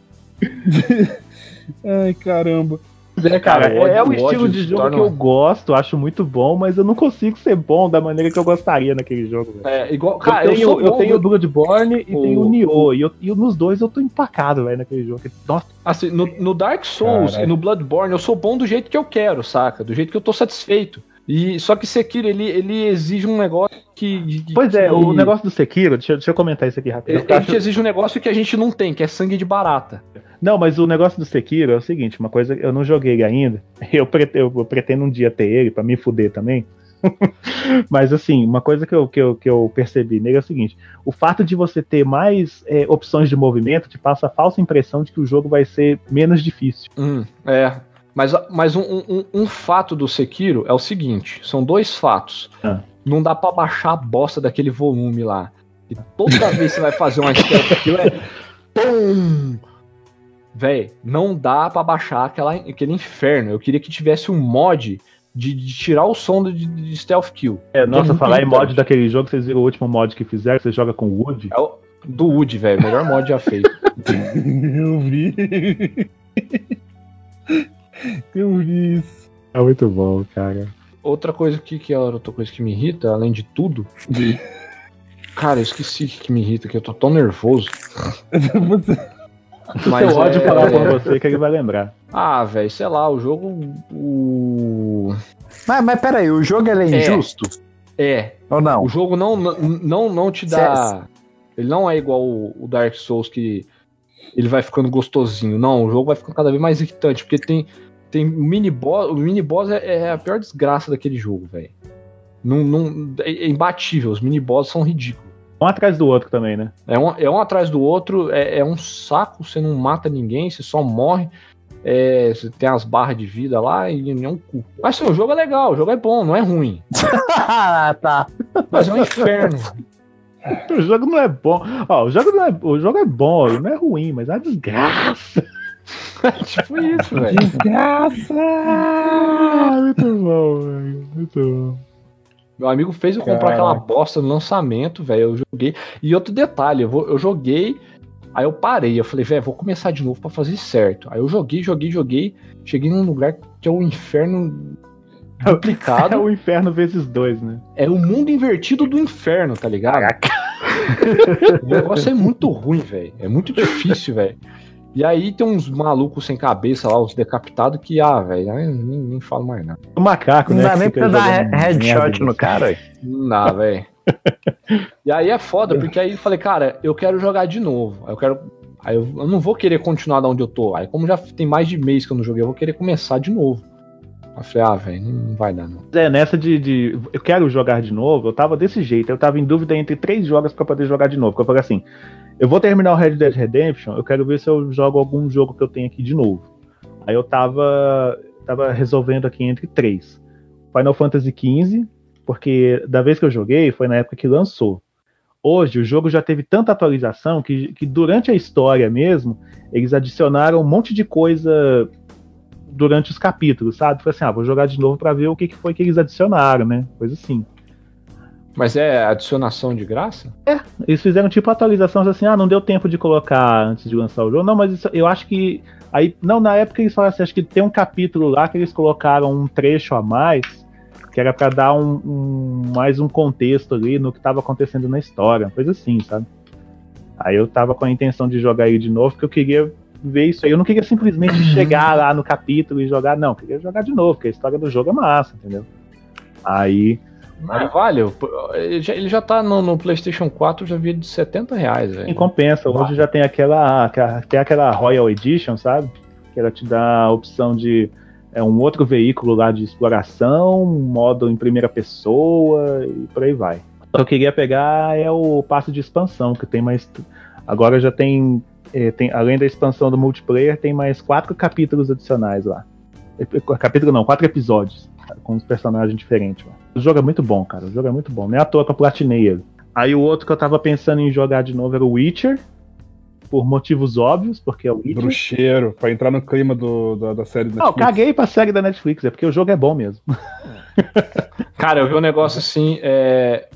Ai, caramba. Cara, é o estilo ódio de se jogo torna- que eu gosto, acho muito bom, mas eu não consigo ser bom da maneira que eu gostaria naquele jogo, velho. É, igual, cara, eu, eu tenho o Bloodborne e o- tenho o Nioh, e nos dois eu tô empacado, velho, naquele jogo. Nossa, assim, no Dark Souls Caralho. e no Bloodborne eu sou bom do jeito que eu quero, saca? Do jeito que eu tô satisfeito. E só que Sekiro, ele exige um negócio que... pois é, que- o negócio do Sekiro, deixa eu comentar isso aqui rapidinho. Ele te exige um negócio que a gente não tem, que é sangue de barata. Não, mas o negócio do Sekiro é o seguinte, uma coisa, eu não joguei ele ainda, eu pretendo um dia ter ele pra me fuder também. Mas assim, uma coisa que eu percebi nele é o seguinte: o fato de você ter mais opções de movimento te passa a falsa impressão de que o jogo vai ser menos difícil. É. Mas um fato do Sekiro é o seguinte: são dois fatos. Não dá pra baixar a bosta daquele volume lá. E toda vez que você vai fazer uma stealth kill é. Pum! Véi, não dá pra baixar aquele inferno. Eu queria que tivesse um mod de tirar o som de stealth kill. Nossa, muito falar em irritante. mod daquele jogo, vocês viram o último mod que fizeram, você joga com o Wood? É o do Wood, velho. Melhor mod já feito. Eu vi. Eu vi isso. É muito bom, cara. Outra coisa que é outra coisa que me irrita, além de tudo. Cara, eu esqueci o que me irrita, que eu tô tão nervoso. Mas seu ódio falar pra você que ele vai lembrar. Ah, velho, sei lá, o jogo. Mas peraí, o jogo ele é injusto? É. Ou não? O jogo não te dá. Ele não é igual o Dark Souls que ele vai ficando gostosinho. Não, o jogo vai ficando cada vez mais irritante, porque tem mini-boss. O mini-boss é a pior desgraça daquele jogo, velho. É imbatível, os mini-boss são ridículos. Um atrás do outro também, né? É um atrás do outro, é um saco, você não mata ninguém, você só morre. Você tem as barras de vida lá e é um cu. Mas assim, o jogo é legal, o jogo é bom, não é ruim. Tá. Mas é um inferno. O jogo não é bom. Ó, o jogo é bom, ele não é ruim, mas é uma desgraça. Tipo isso, velho. Desgraça! Muito bom, velho. Muito bom. Meu amigo fez eu comprar aquela bosta no lançamento, velho. Eu joguei. E outro detalhe, eu joguei, aí eu parei. Eu falei, velho, vou começar de novo pra fazer certo. Aí eu joguei. Cheguei num lugar que é o inferno duplicado. É o inferno vezes 2, né? É o mundo invertido do inferno, tá ligado? O negócio é muito ruim, velho. É muito difícil, velho. E aí tem uns malucos sem cabeça lá, uns decapitados, que, velho, nem falo mais nada. O macaco, Não né? dá nem que pra fica dar jogando headshot merda. no cara. Não dá, velho. E aí é foda, porque aí eu falei, cara, eu quero jogar de novo. Aí eu não vou querer continuar da onde eu tô. Aí como já tem mais de mês que eu não joguei, eu vou querer começar de novo. Aí eu falei, velho, não vai dar, não. Nessa de eu quero jogar de novo, eu tava desse jeito. Eu tava em dúvida entre 3 jogos pra poder jogar de novo. Porque eu falei assim, eu vou terminar o Red Dead Redemption, eu quero ver se eu jogo algum jogo que eu tenho aqui de novo. Aí eu tava resolvendo aqui entre 3. Final Fantasy XV, porque da vez que eu joguei, foi na época que lançou. Hoje, o jogo já teve tanta atualização que durante a história mesmo, eles adicionaram um monte de coisa durante os capítulos, sabe? Foi assim, vou jogar de novo pra ver o que foi que eles adicionaram, né? Coisa assim. Mas é adicionação de graça? Eles fizeram tipo atualizações assim, não deu tempo de colocar antes de lançar o jogo. Não, mas eu acho que... Aí, não, na época eles falaram assim, acho que tem um capítulo lá que eles colocaram um trecho a mais, que era pra dar mais um contexto ali no que tava acontecendo na história, uma coisa assim, sabe? Aí eu tava com a intenção de jogar ele de novo, porque eu queria ver isso aí. Eu não queria simplesmente chegar lá no capítulo e jogar, não. Eu queria jogar de novo, porque a história do jogo é massa, entendeu? Aí... Mas vale, ele já tá no PlayStation 4, já vi de R$70, velho. Em compensa, hoje já tem aquela Royal Edition, sabe? Que ela te dá a opção de um outro veículo lá de exploração, um modo em primeira pessoa e por aí vai. O que eu queria pegar é o passe de expansão, que tem mais... Agora já tem além da expansão do multiplayer, tem mais 4 capítulos adicionais lá. Capítulo não, 4 episódios, com uns personagens diferentes lá. O jogo é muito bom, cara. O jogo é muito bom. Nem à toa que eu platinei ele. Aí o outro que eu tava pensando em jogar de novo era o Witcher, por motivos óbvios, porque é o Witcher. Bruxeiro, pra entrar no clima da série da Netflix. Não, caguei pra série da Netflix, é porque o jogo é bom mesmo. Cara, eu vi um negócio assim,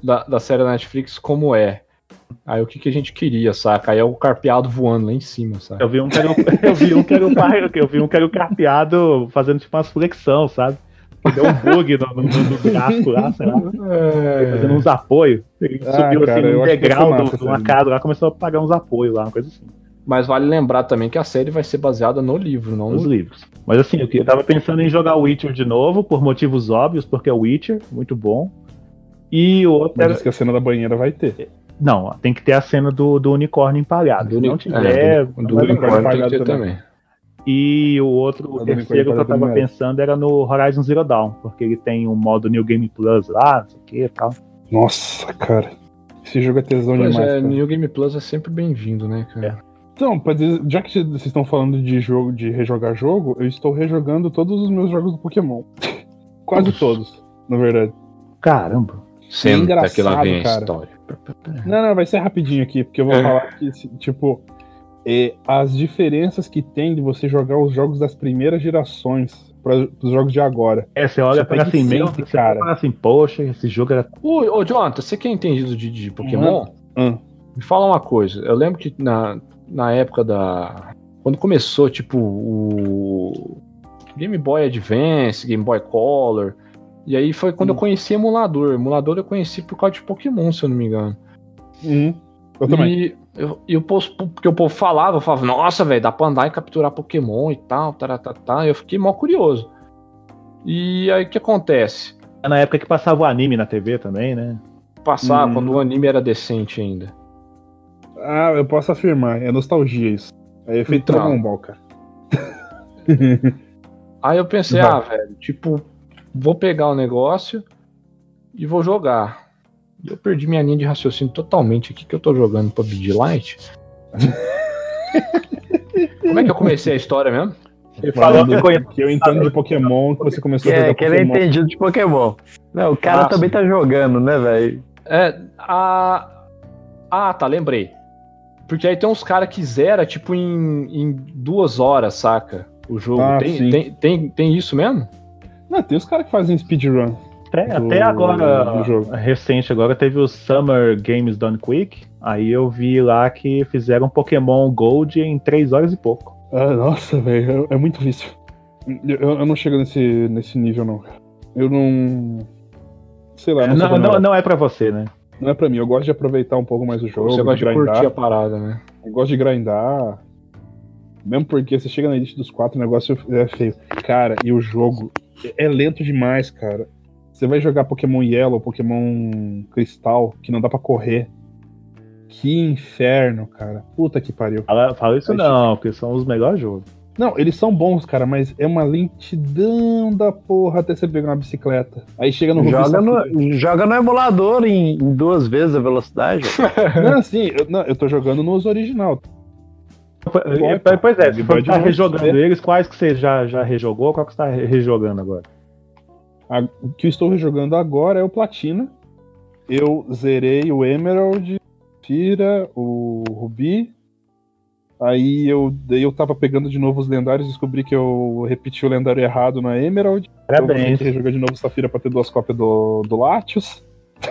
da série da Netflix como é. Aí o que a gente queria, saca? Aí é o carpeado voando lá em cima, saca? Eu vi um que era o carpeado fazendo tipo umas flexão, sabe? Que deu um bug no gráfico lá, sei lá. Fazendo uns apoios. Ele subiu cara, assim eu num acho que degrau foi massa de uma essa casa lá, começou a pagar uns apoios lá, uma coisa assim. Mas vale lembrar também que a série vai ser baseada no livro, não Nos no... livros. Mas assim, eu tava pensando em jogar o Witcher de novo, por motivos óbvios, porque é o Witcher, muito bom. E o outro Mas era... diz que a cena da banheira vai ter. Não, tem que ter a cena do unicórnio empalhado. Se não tiver. do não vai unicórnio tem que empalhado ter também. também. E o terceiro que eu tava pensando era no Horizon Zero Dawn, porque ele tem um modo New Game Plus lá, não sei o que e tal. Nossa, cara. Esse jogo é tesão Pois demais. é, Cara. New Game Plus é sempre bem-vindo, né, cara? Então, já que vocês estão falando de jogo, de rejogar jogo, eu estou rejogando todos os meus jogos do Pokémon. Quase todos, na verdade. Caramba. Senta que lá vem a cara. história. Não, vai ser rapidinho aqui, porque eu vou falar que, tipo, as diferenças que tem de você jogar os jogos das primeiras gerações para os jogos de agora. Você olha para assim, mesmo, cara. Fala assim, poxa, esse jogo era... Ô, Jonathan, você que é entendido de Pokémon, me fala uma coisa. Eu lembro que na época quando começou, tipo, o Game Boy Advance, Game Boy Color, e aí foi quando eu conheci emulador. Emulador eu conheci por causa de Pokémon, se eu não me engano. Eu também. E porque o povo falava, eu falava, nossa, velho, dá pra andar e capturar Pokémon e tal, eu fiquei mó curioso. E aí o que acontece? Na época que passava o anime na TV também, né? Passava, quando o anime era decente ainda. Ah, eu posso afirmar, é nostalgia isso. É efeito Dragon Ball, cara. Aí eu pensei, velho, tipo, vou pegar o negócio e vou jogar. E eu perdi minha linha de raciocínio totalmente aqui, que eu tô jogando PUBG Lite. Como é que eu comecei a história mesmo? Ele falou que eu entendo de Pokémon, que você começou a jogar Pokémon. Que ele é entendido de Pokémon. Não, o cara também tá jogando, né, velho? Tá, lembrei. Porque aí tem uns caras que zera, tipo, em 2 horas, saca? O jogo. Tem isso mesmo? Não, tem os caras que fazem speedrun. Até agora, recente agora, teve o Summer Games Done Quick. Aí eu vi lá que fizeram Pokémon Gold em 3 horas e pouco. Nossa, velho, é muito vício. Eu não chego nesse nível, não. Eu não... Sei lá, não é pra você, né? Não é pra mim, eu gosto de aproveitar um pouco mais o jogo. Você gosta de curtir a parada, né? Eu gosto de grindar. Mesmo porque você chega na Elite dos 4, o negócio é feio. Cara, e o jogo é lento demais, cara. Você vai jogar Pokémon Yellow, Pokémon Cristal, que não dá pra correr. Que inferno, cara. Puta que pariu. Fala isso não, porque são os melhores jogos. Não, eles são bons, cara, mas é uma lentidão da porra até você pegar uma bicicleta. Aí chega no Joga no emulador em 2 vezes a velocidade. Não, assim, eu tô jogando nos original. Pois é, se você tá rejogando eles, quais que você já rejogou, qual que você tá rejogando agora? O que eu estou rejogando agora é o Platina. Eu zerei o Emerald, Fira, o Rubi. Aí eu tava pegando de novo os lendários, descobri que eu repeti o lendário errado na Emerald. Parabéns. Eu vou ter que rejogar de novo Safira pra ter 2 cópias do Latios.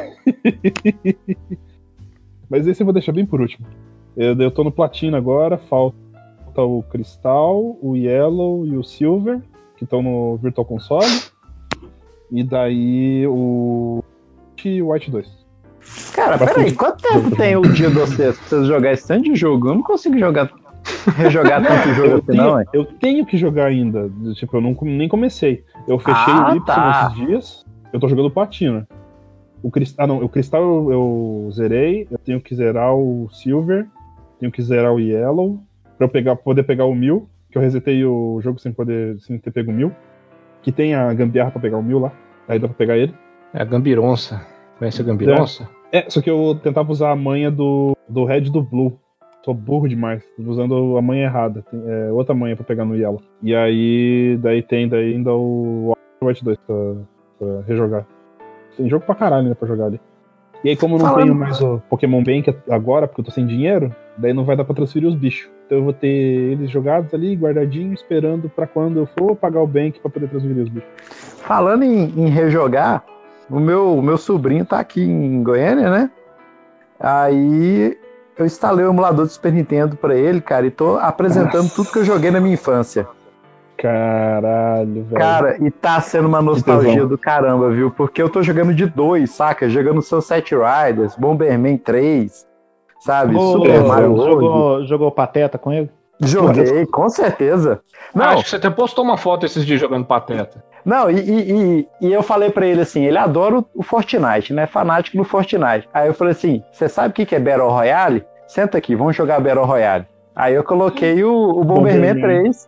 Mas esse eu vou deixar bem por último. Eu tô no Platina agora, falta o Cristal, o Yellow e o Silver, que estão no Virtual Console. E daí o White 2. Cara, peraí, quanto tempo tem o dia de vocês pra vocês jogar esse tanto de jogo? Eu não consigo rejogar tanto jogo assim, não, hein? Eu tenho que jogar ainda. Tipo, eu nem comecei. Eu fechei o Y esses dias. Eu tô jogando Platina. O Cristal eu zerei. Eu tenho que zerar o Silver. Tenho que zerar o Yellow. Pra eu poder pegar o 1000. Que eu resetei o jogo sem ter pego o 1000. Que tem a gambiarra pra pegar o 1000 lá. Aí dá pra pegar ele. É a Gambironça. Conhece a Gambironça? Só que eu tentava usar a manha do Red e do Blue. Sou burro demais. Tô usando a manha errada. Tem outra manha pra pegar no Yellow. E aí, tem ainda o White 2 pra rejogar. Tem jogo pra caralho, né, pra jogar ali. E aí, como eu não tenho mais o Pokémon Bank agora, porque eu tô sem dinheiro, daí não vai dar pra transferir os bichos. Então eu vou ter eles jogados ali, guardadinhos, esperando pra quando eu for pagar o Bank pra poder transferir os bichos. Falando em rejogar, O meu sobrinho tá aqui em Goiânia, né? Aí eu instalei o emulador do Super Nintendo pra ele, cara, e tô apresentando tudo que eu joguei na minha infância. Caralho, velho. Cara, e tá sendo uma nostalgia do caramba, viu? Porque eu tô jogando de 2, saca? Jogando Sunset Riders, Bomberman 3, sabe? Super Mario World. Jogou Pateta com ele? Joguei, com certeza. Não, Acho que você até postou uma foto esses dias jogando Pateta. não, e eu falei pra ele assim, ele adora o Fortnite, né? Fanático no Fortnite. Aí eu falei assim, você sabe o que é Battle Royale? Senta aqui, vamos jogar Battle Royale. Aí eu coloquei o Bomberman 3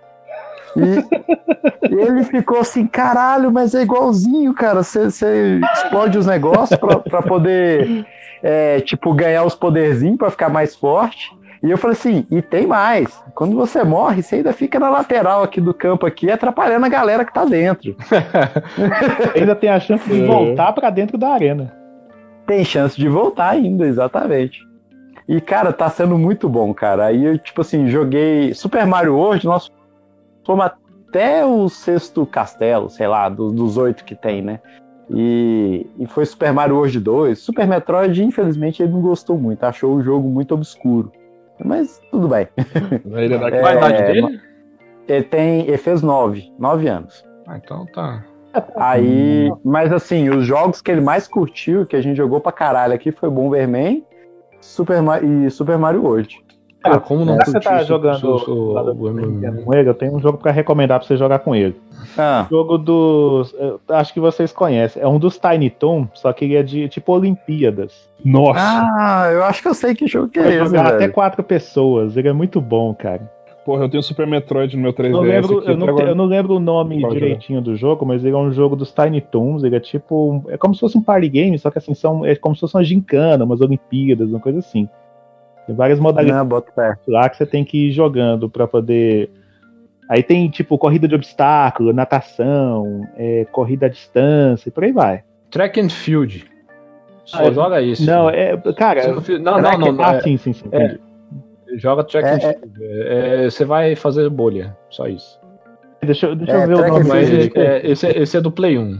e ele ficou assim, caralho, mas é igualzinho, cara. Você explode os negócios pra poder, tipo, ganhar os poderzinhos pra ficar mais forte. E eu falei assim, e tem mais. Quando você morre, você ainda fica na lateral aqui do campo aqui, atrapalhando a galera que tá dentro. Ainda tem a chance de voltar pra dentro da arena. Tem chance de voltar ainda, exatamente. E, cara, tá sendo muito bom, cara. Aí eu, tipo assim, joguei Super Mario World, nós fomos até o 6º castelo, sei lá, dos 8 que tem, né? E foi Super Mario World 2. Super Metroid, infelizmente, ele não gostou muito. Achou o jogo muito obscuro. Mas tudo bem. Qual a idade dele? Ele fez 9 anos. Ah, então tá. Aí, mas assim, os jogos que ele mais curtiu, que a gente jogou pra caralho aqui, foi Bomberman e Super Mario World. Cara, como não você tá jogando com ele, eu tenho um jogo pra recomendar pra você jogar com ele. Jogo dos... acho que vocês conhecem. É um dos Tiny Toon, só que ele é de tipo Olimpíadas. Nossa! Ah, eu acho que eu sei que jogo que é esse, jogar velho. até 4 pessoas. Ele é muito bom, cara. Porra, eu tenho Super Metroid no meu 3DS. Eu não lembro o nome direitinho do jogo, mas ele é um jogo dos Tiny Toons. Ele é tipo... É como se fosse um party game, só que assim, é como se fosse uma gincana, umas Olimpíadas, uma coisa assim. Tem várias modalidades lá que você tem que ir jogando pra poder... Aí tem, tipo, corrida de obstáculo, natação, corrida à distância e por aí vai. Track and Field. Só joga isso. Não, cara... Não. Sim, entendi. Joga Track and Field. Você vai fazer bolha, só isso. Deixa eu ver o nome dele. Esse é do Play 1.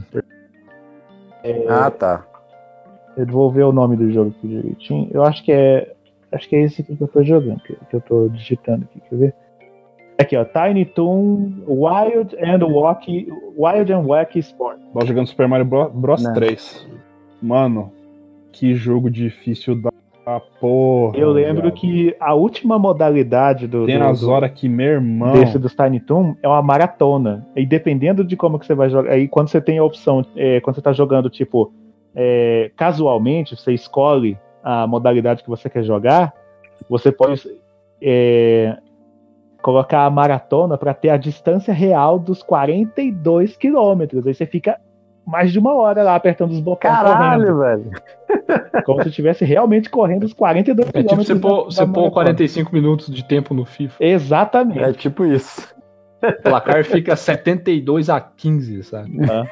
Tá. Eu vou ver o nome do jogo aqui direitinho. Eu acho que é esse aqui que eu tô jogando, que eu tô digitando aqui, quer ver? Aqui, ó, Tiny Toon Wild and Wacky Sport. Tava jogando Super Mario Bros 3. Mano, que jogo difícil da porra. Eu lembro que a última modalidade tem nas horas que, meu irmão... desse dos Tiny Toon é uma maratona. E dependendo de como que você vai jogar, aí quando você tem a opção, quando você tá jogando, tipo, casualmente, você escolhe a modalidade que você quer jogar, você pode colocar a maratona para ter a distância real dos 42 quilômetros. Aí você fica mais de 1 hora lá apertando os botões. Caralho, velho. Como se estivesse realmente correndo os 42 quilômetros. Tipo você pôr 45 minutos de tempo no FIFA. Exatamente. É tipo isso. O placar fica 72-15, sabe?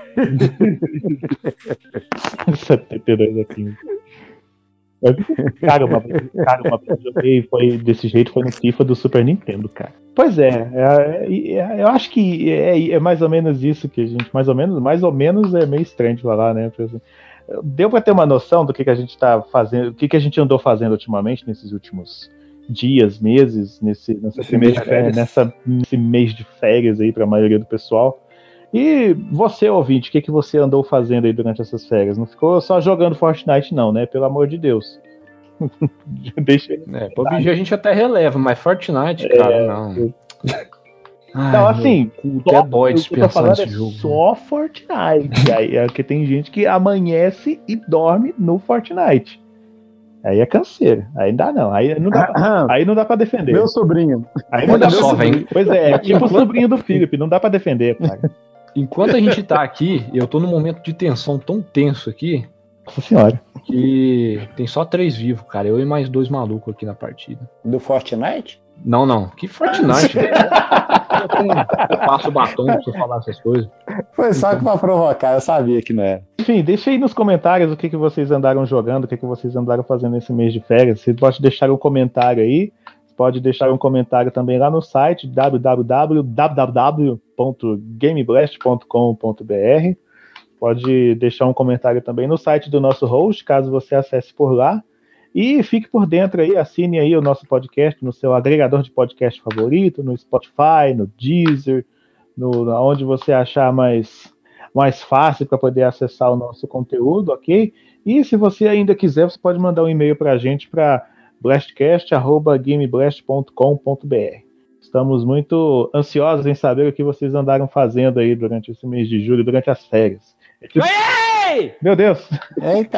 72-15. Cara, uma vez eu joguei, foi desse jeito, foi no FIFA do Super Nintendo, cara. Pois eu acho que é mais ou menos isso que a gente, mais ou menos é meio estranho de falar, né? Deu pra ter uma noção do que a gente tá fazendo, o que a gente andou fazendo ultimamente, nesses últimos dias, meses, nesse mês de férias aí pra maioria do pessoal. E você, ouvinte, o que você andou fazendo aí durante essas férias? Não ficou só jogando Fortnite, não, né? Pelo amor de Deus. Deixa ele. PUBG a gente até releva, mas Fortnite, cara, não. Não, assim, até dói de pensar nesse jogo. Só Fortnite. Aí é que tem gente que amanhece e dorme no Fortnite. Aí é canseira. Aí não dá, não. Aí não dá pra defender. Meu sobrinho. Aí não dá só, velho. Pois é tipo o sobrinho do Felipe. Não dá pra defender, cara. Enquanto a gente tá aqui, eu tô num momento de tensão tão tenso aqui. Nossa senhora. Que tem só 3 vivos, cara. Eu e mais 2 malucos aqui na partida. Do Fortnite? Não. Que Fortnite? Eu passo o batom pra você falar essas coisas. Foi só que pra provocar, eu sabia que não era. Enfim, deixa aí nos comentários o que vocês andaram jogando, o que vocês andaram fazendo nesse mês de férias. Você pode deixar um comentário aí. Pode deixar um comentário também lá no site www.gameblast.com.br. pode deixar um comentário também no site do nosso host, caso você acesse por lá. E fique por dentro aí, assine aí o nosso podcast no seu agregador de podcast favorito, no Spotify, no Deezer, onde você achar mais fácil para poder acessar o nosso conteúdo, ok? E se você ainda quiser, você pode mandar um e-mail para a gente para blastcast@gameblast.com.br. Estamos muito ansiosos em saber o que vocês andaram fazendo aí durante esse mês de julho, durante as férias. Meu Deus! Eita!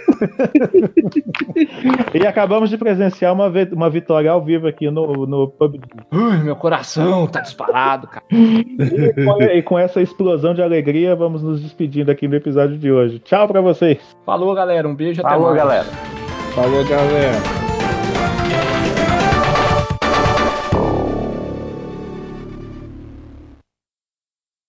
E acabamos de presenciar uma vitória ao vivo aqui no PUBG. Meu coração tá disparado, cara. E com essa explosão de alegria, vamos nos despedindo aqui no episódio de hoje. Tchau pra vocês. Falou, galera. Um beijo. Falou, até mais. galera. Falou, galera.